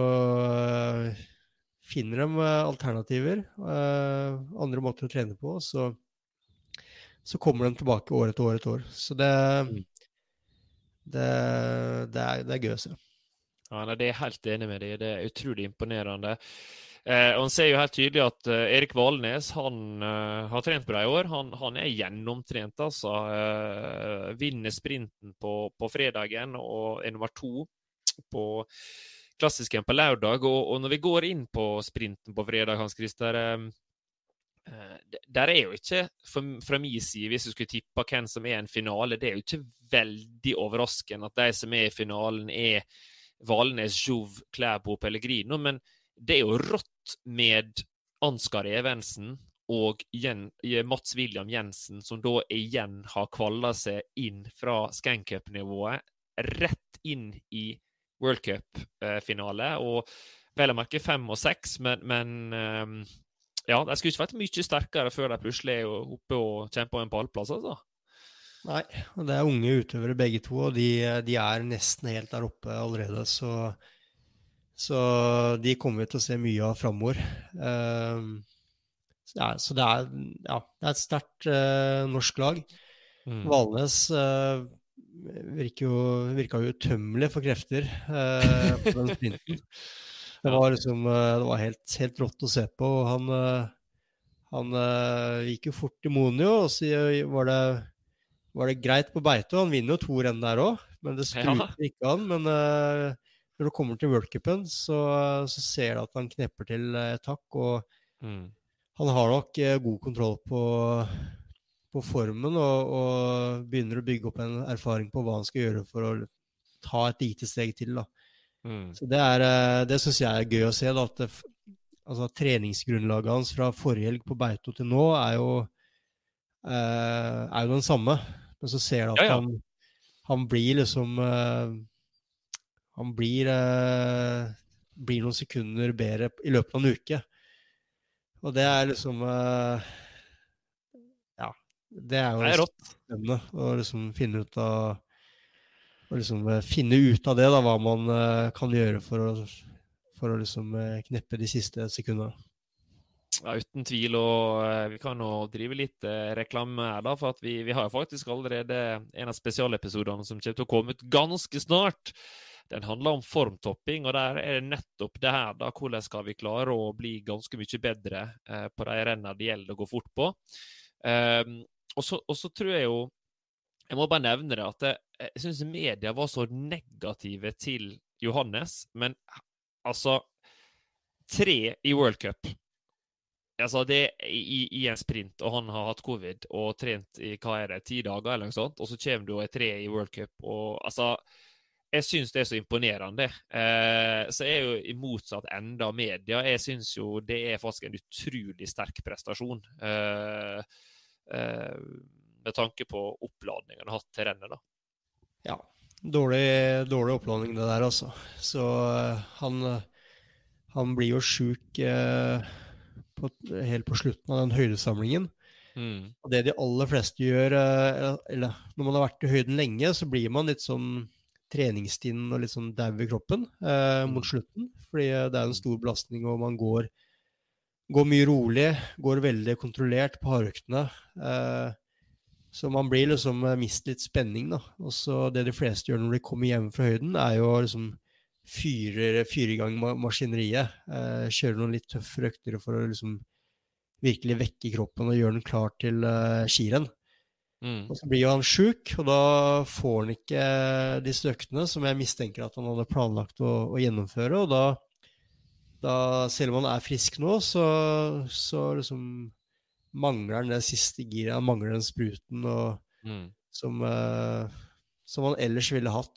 finner de alternativer, andre måter å trene på, så kommer de tilbake år etter år etter år. Så det gøy å se. Ja, det helt enig med deg. Det utrolig imponerende. Og han ser jo helt tydelig at Erik Valnes, han har trent bra i år. Han gjennomtrent, altså. Vinner sprinten på fredagen og nummer 2 på klassisken på lørdag. Og når vi går inn på sprinten på fredag, Hans Christer, der jo ikke, fra min side, hvis du skulle tippe hvem som en finale, det jo ikke veldig overraskende at de som i finalen Valnes, Jouv, Klæbo, Pellegrino, men det jo rått med Ansgar Evensen og Mats William Jensen, som da igjen har kvallet seg inn fra Skank Cup-nivået, rett inn i World Cup-finale, og vel å merke 5 og 6, men ja, de skulle ikke vært mye sterkere før de plutselig oppe og kjemper en pallplass, altså. Nei, og det unge utøvere begge to, og de nesten helt der oppe allerede, så de kommer vi til å se mye av fremover. Så det ja, det et sterkt norsk lag. Valnes virka jo utømmelig for krefter på den sprinten. Det var liksom, det var helt rått å se på, og han gikk jo fort i Monio, og så var det greit på beite, og han vinner jo 2 renn der også, men det spruter ikke han, men når det kommer til World Cupen, så ser du at han knepper til takk, og han har nok god kontroll på formen, og begynner å bygge opp en erfaring på hva han skal gjøre for å ta et lite steg til da. Så det synes jeg gøy å se da, at altså, treningsgrunnlaget hans fra forrige helg på Beito til nå jo den samme, men så ser du at han blir liksom han blir noen sekunder bedre i løpet av en uke, og det liksom det jo spennende å liksom finne ut av det da, hva man kan gjøre for å liksom kneppe de siste sekundene. Ja, uten tvil, og vi kan jo drive litt reklame her da, for at vi har faktisk allerede en av spesialepisodene som kommer til å komme ut ganske snart. Den handler om formtopping, og der det nettopp det her da, hvordan skal vi klare å bli ganske mye bedre på de rennene det gjelder å gå fort på. Og så tror jeg jo, jeg må bare nevne det, at jeg synes media var så negative til Johannes, men altså 3 i World Cup, altså det i en sprint, og han har hatt covid og trent i, 10 dager eller noe sånt, og så kommer du og 3 i World Cup, og altså, jeg synes det så imponerende. Så jeg jo i motsatt enda av media, jeg synes jo det faktisk en utrolig sterk prestasjon, med tanke på oppladningen han har hatt til rennet da. Ja, dårlig oppladning det der altså. Så han blir jo syk helt på slutten av den høydesamlingen. Og det de aller fleste gjør, eller når man har vært i høyden lenge, så blir man litt sånn treningsstinn og litt sånn dau i kroppen mot slutten, fordi det en stor belastning, og man går mye rolig, går veldig kontrollert på hardøktene, så man blir liksom mistet litt spenning da, og så det de fleste gjør når de kommer hjem fra høyden jo liksom fyre i gang maskineriet, kjøre noen litt tøffe økter for å liksom virkelig vekke kroppen og gjøre den klar til skirenn. Og så blir jo han syk, og da får han ikke disse øktene som jeg mistenker at han hadde planlagt å gjennomføre, og da selv om han frisk nå, så liksom mangler han det siste giret, han mangler den spruten og, som han ellers ville hatt,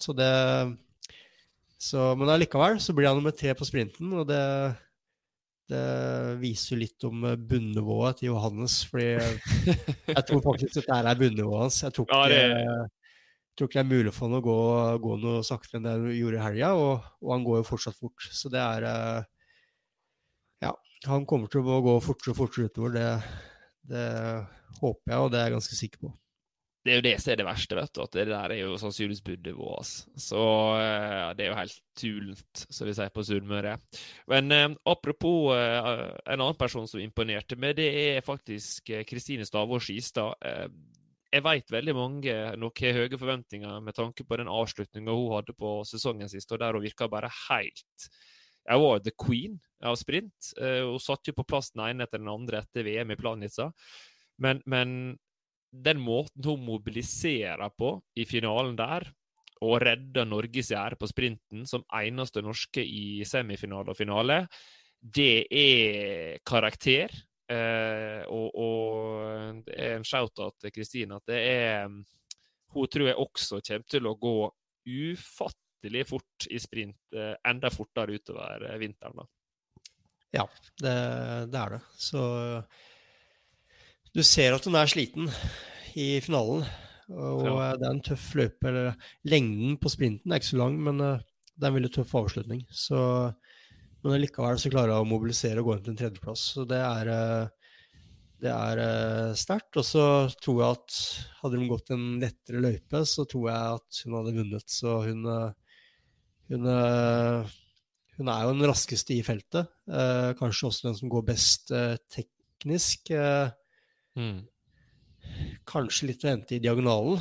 men allikevel så blir han nummer 3 på sprinten, og det viser jo litt om bunnivået til Johannes, fordi jeg tror faktisk at det bunnivået hans. Jeg tror ikke det mulig for han å gå noe saktere enn det han gjorde i helgen, og han går jo fortsatt fort. Så det ja, han kommer til å gå fortere og fortere utover, det håper jeg, og det jeg ganske sikker på. Det jo det som det verste, vet du, at det der jo sannsynligvis bunnivået, altså. Så det jo helt tulent, som vi sier på Sunnmøre. Men apropos en annen person som imponerte meg, det faktisk Kristine Stavås Skistad. Jeg vet veldig mange nok har høye forventninger med tanke på den avslutningen hun hadde på sesongen sist, og der hun virket bare helt... Jeg var the queen av sprint. Hun satt jo på plass den ene etter den andre etter VM i Planica. Men den måten hun mobiliserer på i finalen der, og redder Norges ære på sprinten som eneste norske i semifinale og finale, det karakter, og det en shout-out til Kristine, at hun tror jeg også kommer til å gå ufattelig fort i sprint, enda fortere utover vinteren da. Ja, det det. Så du ser at hun sliten i finalen, og det en tøff løpe, eller lengden på sprinten ikke så lang, men det en veldig tøff avslutning. Så, men likevel så klarer hun å mobilisere og gå inn til en tredjeplass, så det sterkt. Og så tror jeg at hadde hun gått en lettere løype, så tror jeg at hun hadde vunnet, så hun jo den raskeste i feltet, kanskje også den som går best teknisk. Kanskje litt å hente i diagonalen,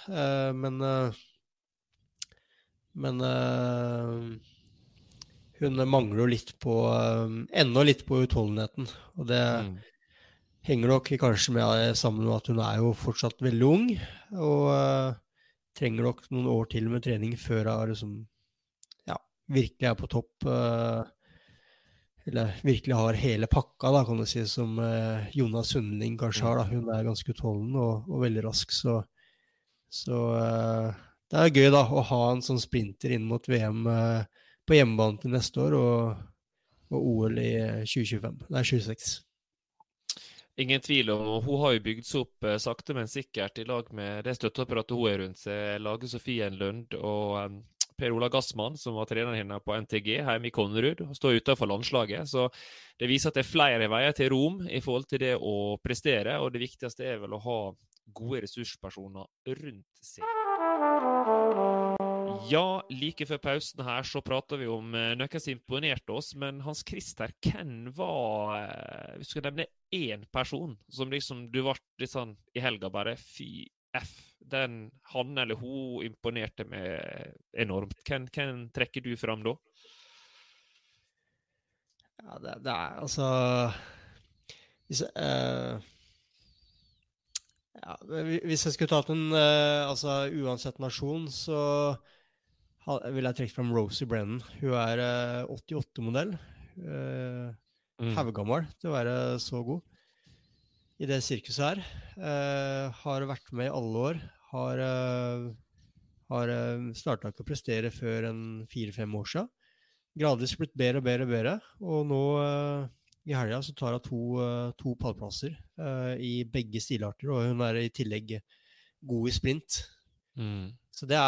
men hun mangler jo litt på, enda litt på utholdenheten, og det henger nok kanskje sammen med at hun jo fortsatt veldig ung, og trenger nok noen år til med trening før hun liksom, virkelig på topp, eller virkelig har hele pakka, da, kan du si, som Jonas Sundling kanskje har. Da. Hun ganske utholden og veldig rask, så det gøy da, å ha en sånn sprinter inn mot VM på hjemmebane til neste år, og OL i 26. Ingen tvil om, hun har jo bygd seg opp sakte, men sikkert i lag med det støtteapparatet hun rundt seg, Lage Sofie Lund og Per-Ola Gassmann, som var treneren henne på NTG hjemme i Konnerud, og står utenfor landslaget, så det viser at det flere veier til Rom i forhold til det å prestere, og det viktigste vel å ha gode ressurspersoner rundt seg. Ja, like før pausen her så prater vi om noe som imponerte oss, men Hans Christer, hvem var, hvis du skal nevne en person, som liksom du var litt sånn i helga bare, fy F, han eller hun imponerte meg enormt. Hvem trekker du fram da? Ja, det altså hvis jeg skulle tatt en altså uansett nasjon, så vil jeg trekke frem Rosie Brennan. Hun 88-modell, haugammel til å være så god i det sirkuset her. Har vært med i alle år, har startet ikke å prestere før 4-5 år siden. Gradvis blitt bedre og bedre, og nå i helgen så tar hun to pallplasser i begge stilarter, og hun i tillegg god i sprint. Så det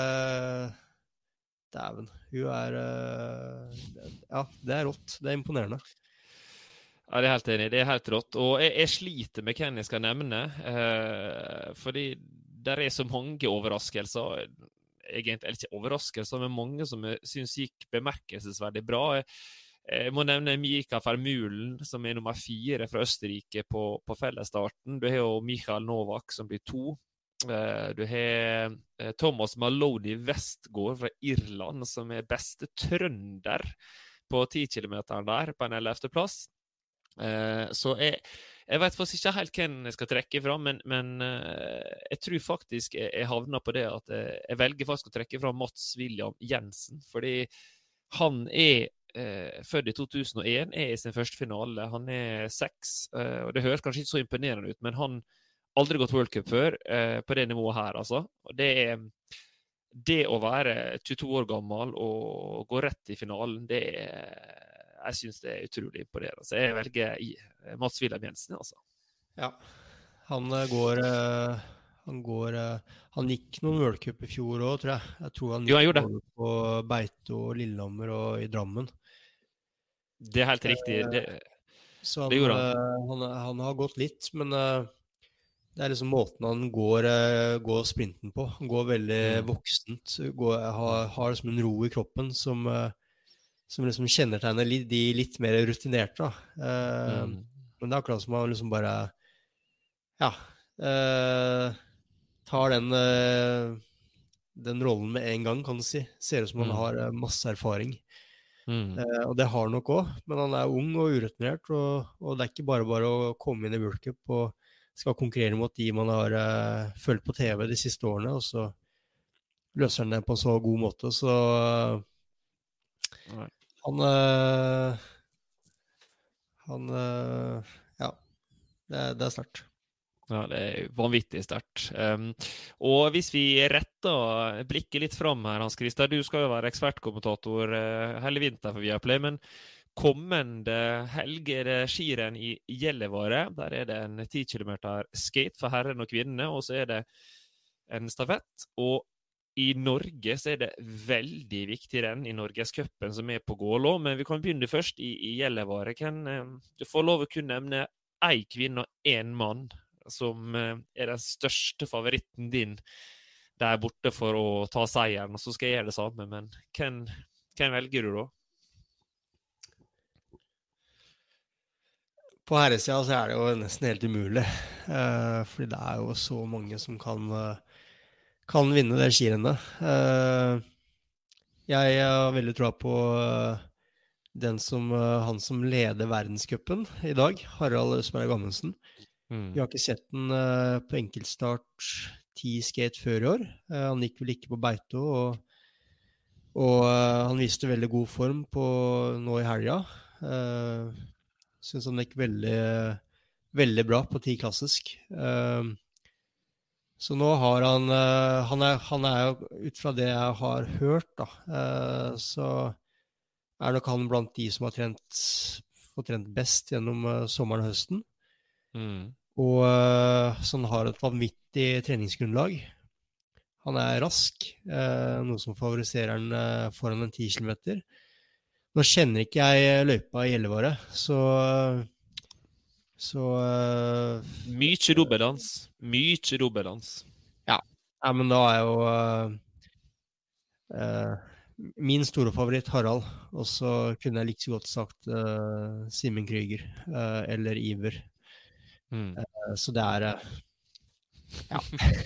dæven, hun ja, det rått, det imponerende. Ja, det helt enig, det helt rått, og jeg sliter med hvem jeg skal nevne, fordi der så mange overraskelser, egentlig ikke overraskelser, men mange som jeg synes gikk bemerkelsesverdig bra. Jeg må nevne Mika Vermeulen, som nummer 4 fra Østerrike på fellesstarten. Du har jo Michael Novak, som blir 2. Du har Thomas Maloney Westgård fra Irland, som beste trønder på 10 kilometeren der, på en 11. plass. Så jeg vet faktisk ikke helt hvem jeg skal trekke fra, men jeg tror faktisk jeg havner på det at jeg velger faktisk å trekke fra Mats William Jensen, fordi han født i 2001, i sin første finale, han 6, og det høres kanskje ikke så imponerende ut, men han aldri gått World Cup før på det nivået her, altså. Og det å være 22 år gammel og gå rett i finalen, jeg synes det utrolig imponerende. Så jeg velger Mats William Jensen, altså. Ja, han gikk noen World Cup i fjor også, tror jeg. Jeg tror han gikk på Beito, Lillehammer og i Drammen. Det helt riktig. Så det gjorde han. Han har gått litt, men det liksom måten han går sprinten på. Han går veldig voksent, har liksom en ro i kroppen som liksom kjennetegner de litt mer rutinerte. Men det akkurat som han liksom bare tar den rollen med en gang, kan du si. Ser ut som han har masse erfaring. Og det har han nok også, men han ung og urutinert, og det ikke bare å komme inn i World Cup og skal konkurrere mot de man har følt på TV de siste årene, og så løser han det på en så god måte, så ja, det sterkt. Ja, det vanvittig sterkt. Og hvis vi retter blikket litt frem her, Hans Christer, du skal jo være ekspertkommentator hele vinter for Viaplay, men kommende helg det skirenn i Gällivare. Der det en 10 kilometer skate for herren og kvinnene, og så det en stafett. Og i Norge så det veldig viktig renn i Norgescupen som på Gålå, men vi kan begynne først i Gällivare. Du får lov å kunne nevne en kvinne og en mann som den største favoritten din der borte for å ta seieren, og så skal jeg gjøre det samme, men hvem velger du da? På herresida så det jo nesten helt umulig, fordi det jo så mange som kan vinne det skirennet. Jeg har veldig tro på han som leder verdenscupen i dag, Harald Østberg Amundsen. Vi har ikke sett den på enkeltstart 10 skate før i år. Han gikk vel ikke på Beito, og han viste veldig god form nå i helga. Synes han gikk veldig, veldig bra på 10 klassisk. Så nå har han jo, ut fra det jeg har hørt da, så nok han blant de som har fått trent best gjennom sommeren og høsten. Og så han har et vanvittig treningsgrunnlag. Han rask, noe som favoriserer han foran en 10 kilometer. Nå kjenner ikke jeg løypa i Gjellivare, så Mye dobbeltdans. Ja, men da jo min store favoritt Harald, og så kunne jeg like så godt sagt Simen Krüger eller Iver. Så det ja.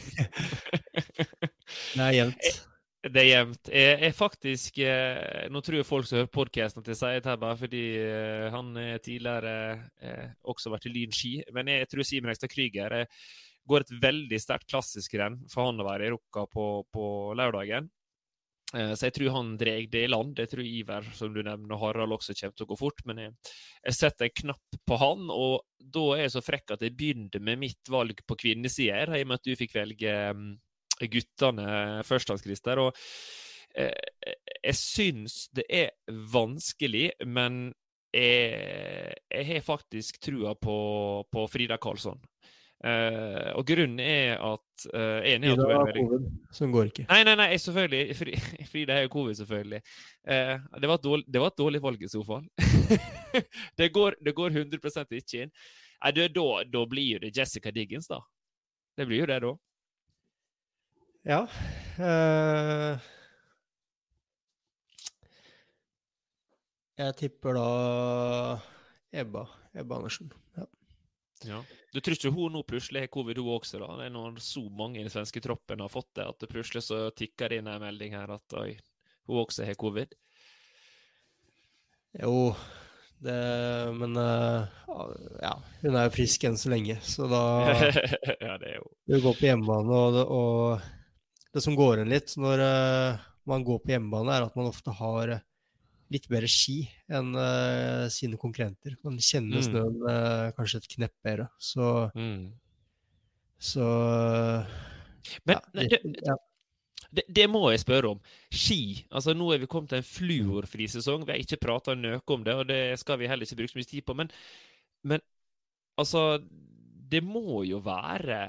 Det jevnt. Det jevnt. Jeg faktisk, nå tror jeg folk som hører podcasten til seg her bare fordi han tidligere også vært i Lynski, men jeg tror Simen Ekstad Krüger går et veldig sterkt klassisk renn for han å være i Rukka på lørdagen. Så jeg tror han dreg det i land. Jeg tror Iver, som du nevner, og Harald også kommer til å gå fort, men jeg setter en knapp på han, og da jeg så frekk at jeg begynte med mitt valg på kvinnesider, i og med at du fikk velge guttene først, Hans Christer, og jeg synes det vanskelig, men jeg har faktisk trua på Frida Karlsson. Og grunnen at en at Frida har covid, som går ikke. Nei, selvfølgelig Frida har jo covid, selvfølgelig. Det var et dårlig valg i så fall. det går 100% ikke inn. Da blir jo det Jessica Diggins da. Det blir jo det da. Ja. Jeg tipper da Ebba Andersen. Ja. Du tror ikke hun nå plutselig har covid hun også da? Det når så mange i den svenske troppen har fått det, at det plutselig så tikker det inn en melding her at hun også har covid? Jo, men ja, hun jo frisk enn så lenge, så da ja, det jo. Du går på hjemmebane, og det som går inn litt når man går på hjemmebane at man ofte har litt bedre ski enn sine konkurrenter. Man kjenner snøen kanskje et knepp bedre, så men det må jeg spørre om. Ski, altså nå vi kommet til en fluorfri sesong, vi har ikke pratet nøye om det, og det skal vi heller ikke bruke så mye tid på, men altså, det må jo være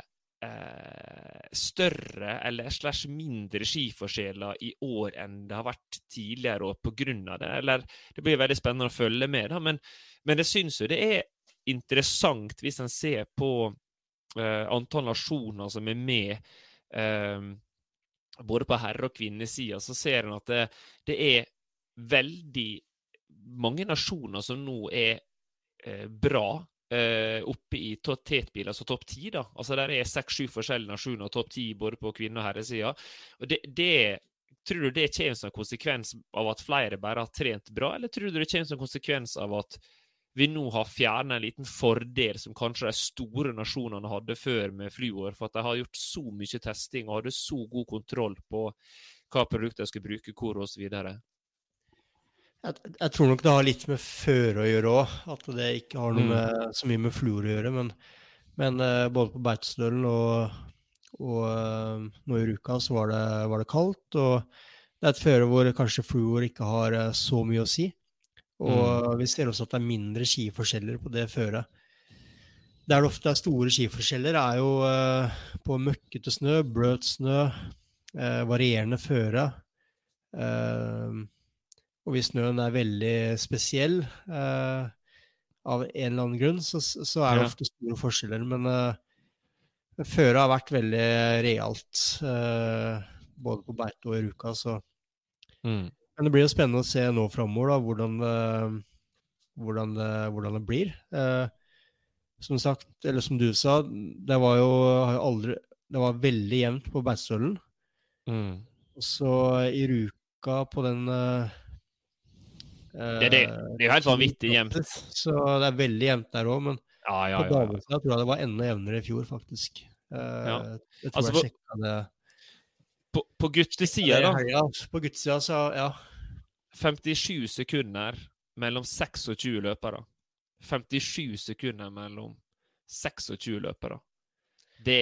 større eller slags mindre skiforskjeller i år enn det har vært tidligere og på grunn av det, eller det blir veldig spennende å følge med da, men jeg synes jo det interessant hvis en ser på antall nasjoner som med både på herre- og kvinnesida, så ser en at det veldig mange nasjoner som nå bra oppe i tetbiler, altså topp 10 da. Altså der 6-7 forskjellige nasjoner topp 10 både på kvinne- og herresida. Og tror du det kommer som en konsekvens av at flere bare har trent bra, eller tror du det kommer som en konsekvens av at vi nå har fjernet en liten fordel som kanskje de store nasjonene hadde før med fluor, for at de har gjort så mye testing og hadde så god kontroll på hva produkter de skulle bruke, hvor og så videre? Jeg tror nok det har litt med føre å gjøre også, at det ikke har noe så mye med fluor å gjøre, men både på Beitostølen og nå i Rjukan så var det kaldt, og det et føre hvor kanskje fluor ikke har så mye å si. Og vi ser også at det mindre skiforskjeller på det føret. Der det ofte store skiforskjeller jo på møkkete snø, bløt snø, varierende føre. Og hvis snøen veldig spesiell av en eller annen grunn, så det ofte store forskjeller. Men føret har vært veldig realt, både på Beito og i Rjukan, så... Men det blir jo spennende å se nå fremover da, hvordan det blir. som sagt, eller som du sa, det var jo det var veldig jevnt på Beitostølen. Og så i Ruka på den det er jo helt vanvittig jevnt. Så det veldig jevnt der også, men på damesida tror jeg det var enda jevnere i fjor, faktisk. Jeg tror jeg sjekket det. På guttesida da? Ja, på guttesida så, 57 sekunder mellom 26 løpere. 57 sekunder mellom 26 løpere. Det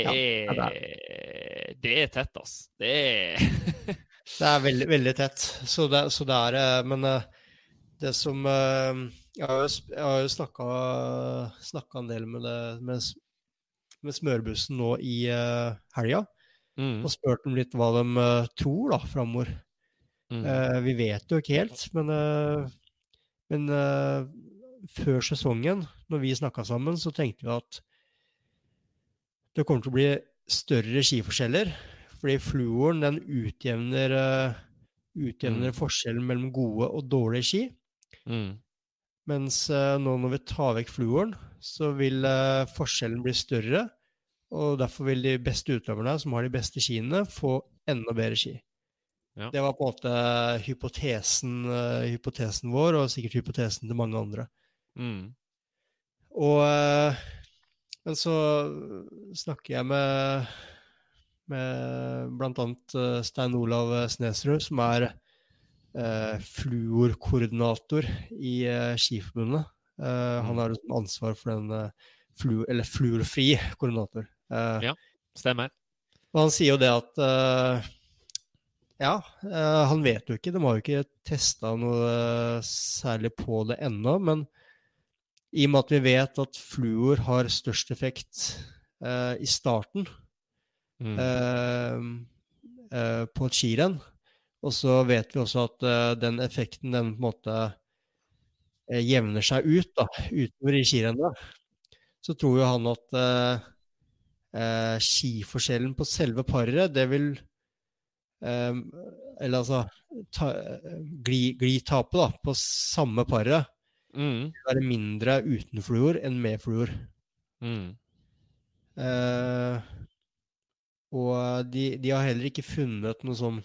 er tett, ass. Det veldig, veldig tett. Så det men det som jeg har jo snakket en del med smørbussen nå i helga, og spurt dem litt hva de tror da, fremover. Vi vet jo ikke helt, men før sesongen, når vi snakket sammen, så tenkte vi at det kommer til å bli større skiforskjeller, fordi fluoren, den utjevner forskjellen mellom gode og dårlige ski. Mens nå når vi tar vekk fluoren, så vil forskjellen bli større, og derfor vil de beste utøverne som har de beste skiene få enda bedre ski. Ja. Det var på en måte hypotesen vår, og sikkert hypotesen til mange andre. Men så snakker jeg med blant annet Stein Olav Snesrud, som fluorkoordinator i Skiforbundet. Han har ansvar for den fluorfri koordinator. Ja, stemmer. Og han sier jo det at han vet jo ikke, de har jo ikke testet noe særlig på det ennå, men i og med at vi vet at fluor har størst effekt i starten på et skirenn, og så vet vi også at den effekten den på en måte jevner seg ut da, utover i skirennene, så tror jo han at skiforskjellen på selve paret, det vil eller altså glidtapet da, på samme paret vil være mindre uten fluor enn med fluor. Og de har heller ikke funnet noe sånn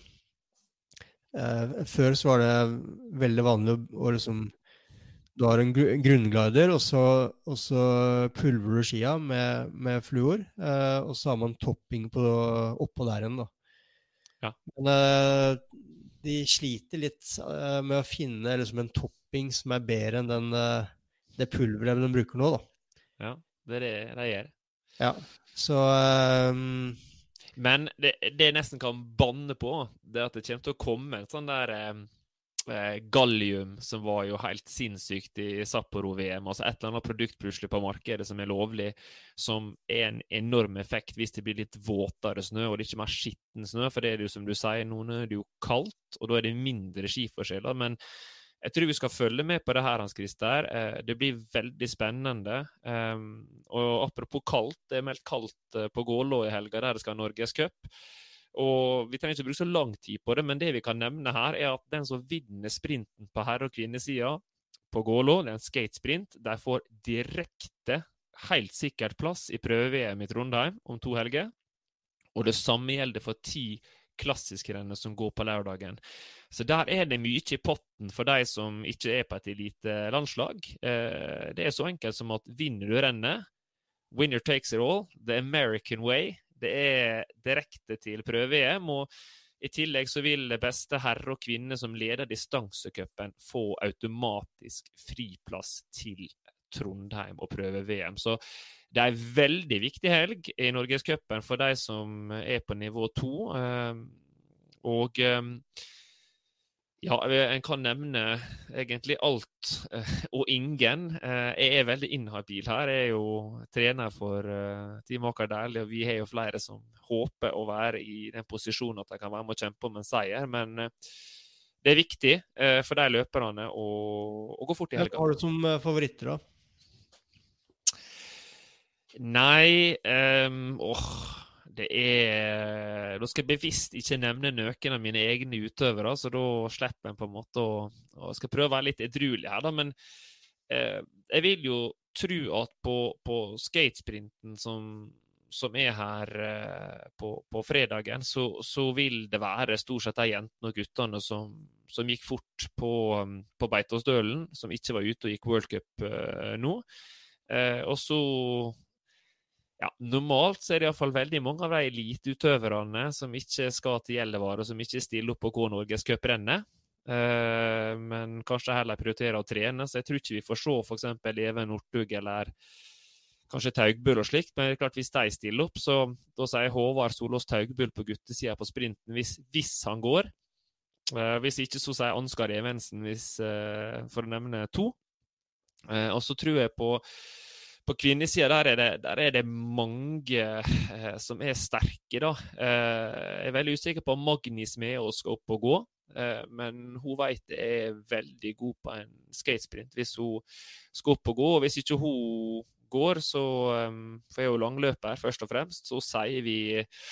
før så var det veldig vanlig å liksom du har en grunnglider og så pulverer du skia med fluor og så har man topping oppå der igjen da. Ja. Men de sliter litt med å finne liksom en topping som bedre enn det pulveret de bruker nå da. Ja, det de gjør. Ja, så men det nesten kan banne på, det at det kommer til å komme en sånn der gallium som var jo helt sinnssykt i Sapporo-VM, altså et eller annet produkt plutselig på markedet som lovlig, som en enorm effekt hvis det blir litt våtere snø, og det ikke mer skitten snø, for det jo som du sier, nå det jo kaldt, og da det mindre skiforskjeller, men jeg tror vi skal følge med på det her, Hans Christer. Det blir veldig spennende. Og apropos kaldt, det meldt kaldt på Gålå i helga, der det skal ha Norges Cup. Og vi trenger ikke bruke så lang tid på det, men det vi kan nevne her at den som vinner sprinten på herre- og kvinnesida på Gålå, det en skatesprint, de får direkte, helt sikkert plass i prøve-VM i Trondheim om 2 helger. Og det samme gjelder for 10 klassiske renner som går på lørdagen. Så der det mye i potten for de som ikke på et elite landslag. Det så enkelt som at vinner du rennet, winner takes it all, the American way, det direkte til prøve-VM, og i tillegg så vil det beste herre og kvinne som leder distansecupen få automatisk friplass til Trondheim og prøve-VM. Så det veldig viktig helg i Norgescupen for de som på nivå 2. Og ja, en kan nevne egentlig alt og ingen. Jeg veldig inhabil her. Jeg jo trener for Team Akardel, og vi har jo flere som håper å være i den posisjonen at de kan være med å kjempe om en seier, men det viktig for de løperne å gå fort i helga. Hva har du som favoritter da? Nei, det da skal jeg bevisst ikke nevne nøken av mine egne utøvere, så da slipper jeg på en måte og skal prøve å være litt edruelig her da, men jeg vil jo tror at på skatesprinten som her på fredagen, så vil det være stort sett de jentene og guttene som gikk fort på Beitostølen, som ikke var ute og gikk World Cup nå. Og så, ja, normalt så det I hvert fall veldig mange av de eliteutøverne som ikke skal til Gjellivare, som ikke stiller opp på K-Norges Cup-rennet. Men kanskje heller prioriterer å trene, så jeg tror ikke vi får se for eksempel Even Northug eller kanskje Taugbull og slikt, men det klart hvis de stiller opp, så da sier Håvard Solås Taugbull på guttesiden på sprinten hvis han går. Hvis ikke så sier Ansgar Evensen for å nevne 2. Og så tror jeg på kvinnesiden der det mange som sterke da. Jeg veldig usikker på om Magni Smeås skal opp og gå, men hun vet det veldig god på en skatesprint hvis hun skal opp og gå, og hvis ikke hun går, så for jeg jo langløper først og fremst, så sier vi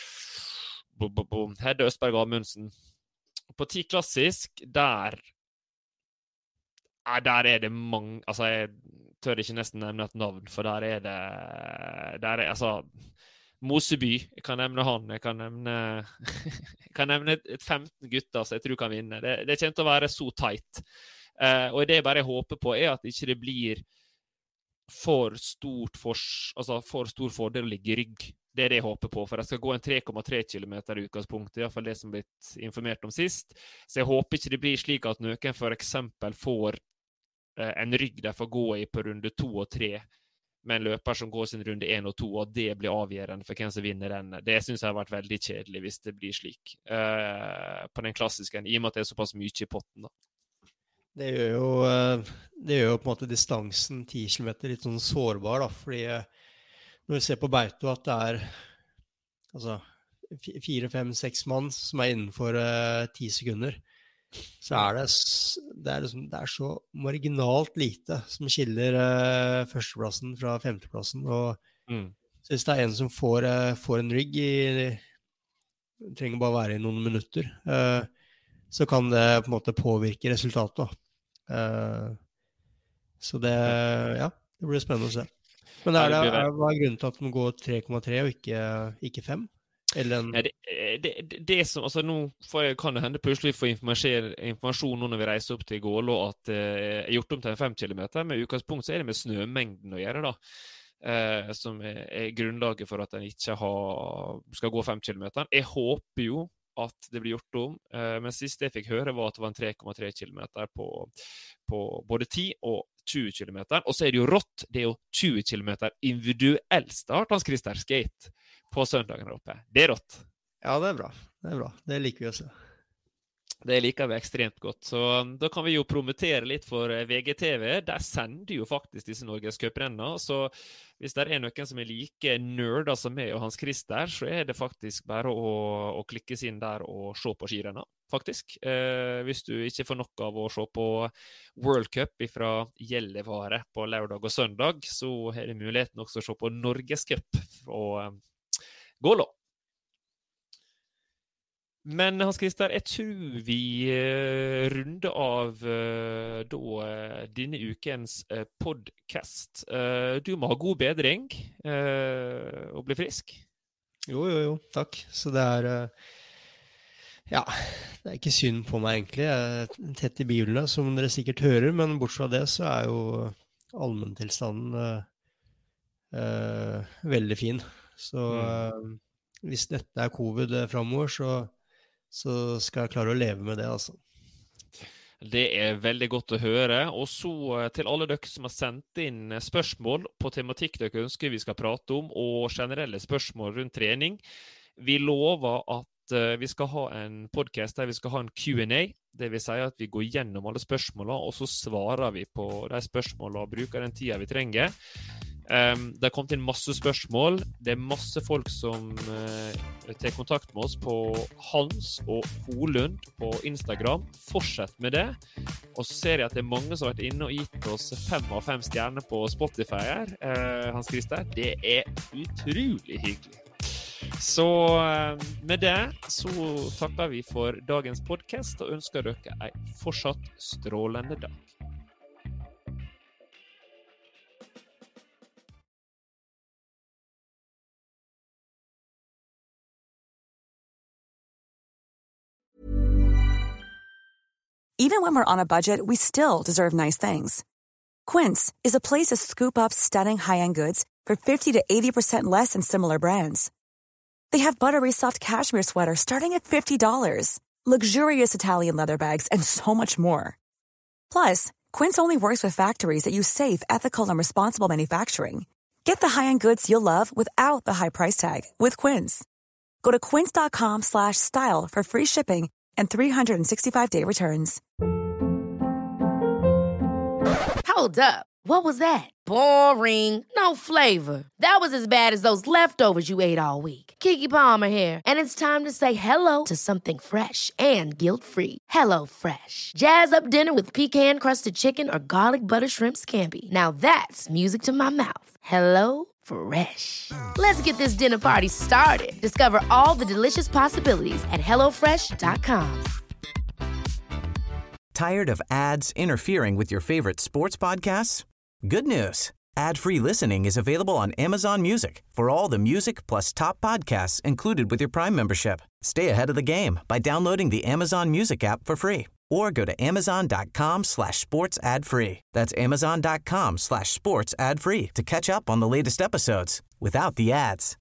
Hedde Østberg Amundsen. På 10 klassisk, der det mange, altså jeg tør ikke nesten nevne et navn, for der det altså Moseby, jeg kan nevne han, jeg kan nevne et 15 gutter som jeg tror kan vinne. Det kommer til å være så tight. Og det bare jeg håper på at ikke det blir for stor fordel å ligge I rygg. Det det jeg håper på, for jeg skal gå en 3,3 kilometer I utgangspunktet, I hvert fall det som blitt informert om sist. Så jeg håper ikke det blir slik at noen for eksempel får en rygg der får gå I på runde 2 og 3, med en løper som går sin runde 1 og 2, og det blir avgjørende for hvem som vinner den. Det synes jeg har vært veldig kjedelig hvis det blir slik på den klassiske, I og med at det såpass mye I potten da. Det gjør jo på en måte distansen 10 kilometer litt sånn sårbar da, fordi når vi ser på Beito at det altså 4, 5, 6 mann som innenfor 10 sekunder, så det så marginalt lite som skiller førsteplassen fra femteplassen, og så hvis det en som får en rygg det trenger bare være I noen minutter, så kan det på en måte påvirke resultatet. Så det blir spennende å se. Men hva grunnen til at man går 3,3 og ikke 5? Eller det som, altså nå kan det hende plutselig få informasjon nå når vi reiser opp til Gålå at gjort om til en 5 kilometer, men I utgangspunkt så det med snømengden å gjøre da. Som grunnlaget for at den ikke skal gå 5 kilometer. Jeg håper jo at det blir gjort om, men sist jeg fikk høre var at det var en 3,3 kilometer på både 10 og 20 kilometer, og så det jo rått, det jo 20 kilometer individuell start, Hans Christer Skate, på søndagen der oppe. Det rått. Ja, det bra. Det liker vi å se. Det liker vi ekstremt godt, så da kan vi jo promotere litt for VGTV. Der sender jo faktisk disse Norges Cup-renner, så hvis det noen som like nerder som meg og Hans Christer, så det faktisk bare å klikkes inn der og se på skirenner, faktisk. Hvis du ikke får nok av å se på World Cup fra Gjellivare på lørdag og søndag, så det muligheten også å se på Norges Cup og Gålå. Men Hans Christer, jeg tror vi runder av denne ukens podcast. Du må ha god bedring og bli frisk. Jo, takk. Så det det ikke synd på meg egentlig. Jeg tett I bilene, som dere sikkert hører, men bortsett fra det så jo allmenntilstanden veldig fin. Så hvis dette covid fremover, så skal jeg klare å leve med det, altså. Det veldig godt å høre, og så til alle dere som har sendt inn spørsmål på tematikk dere ønsker vi skal prate om, og generelle spørsmål rundt trening. Vi lover at vi skal ha en podcast der vi skal ha en Q&A, det vil si at vi går gjennom alle spørsmålene, og så svarer vi på de spørsmålene og bruker den tiden vi trenger. Det har kommet inn masse spørsmål. Det masse folk som tar kontakt med oss på Hans og Holund på Instagram. Fortsett med det. Og så ser jeg at det mange som har vært inne og gitt oss 5 av 5 stjerner på Spotify her, Hans Christer. Det utrolig hyggelig. Så med det så takker vi for dagens podcast og ønsker dere en fortsatt strålende dag. Even when we're on a budget, we still deserve nice things. Quince is a place to scoop up stunning high-end goods for 50 to 80% less than similar brands. They have buttery soft cashmere sweaters starting at $50, luxurious Italian leather bags, and so much more. Plus, Quince only works with factories that use safe, ethical, and responsible manufacturing. Get the high-end goods you'll love without the high price tag with Quince. Go to quince.com/style for free shipping and 365-day returns. Hold up. What was that? Boring. No flavor. That was as bad as those leftovers you ate all week. Keke Palmer here, and it's time to say hello to something fresh and guilt-free. Hello Fresh. Jazz up dinner with pecan-crusted chicken or garlic butter shrimp scampi. Now that's music to my mouth. Hello Fresh. Let's get this dinner party started. Discover all the delicious possibilities at hellofresh.com. Tired of ads interfering with your favorite sports podcasts? Good news. Ad-free listening is available on Amazon Music for all the music plus top podcasts included with your Prime membership. Stay ahead of the game by downloading the Amazon Music app for free or go to amazon.com/sports ad free. That's amazon.com/sports ad free to catch up on the latest episodes without the ads.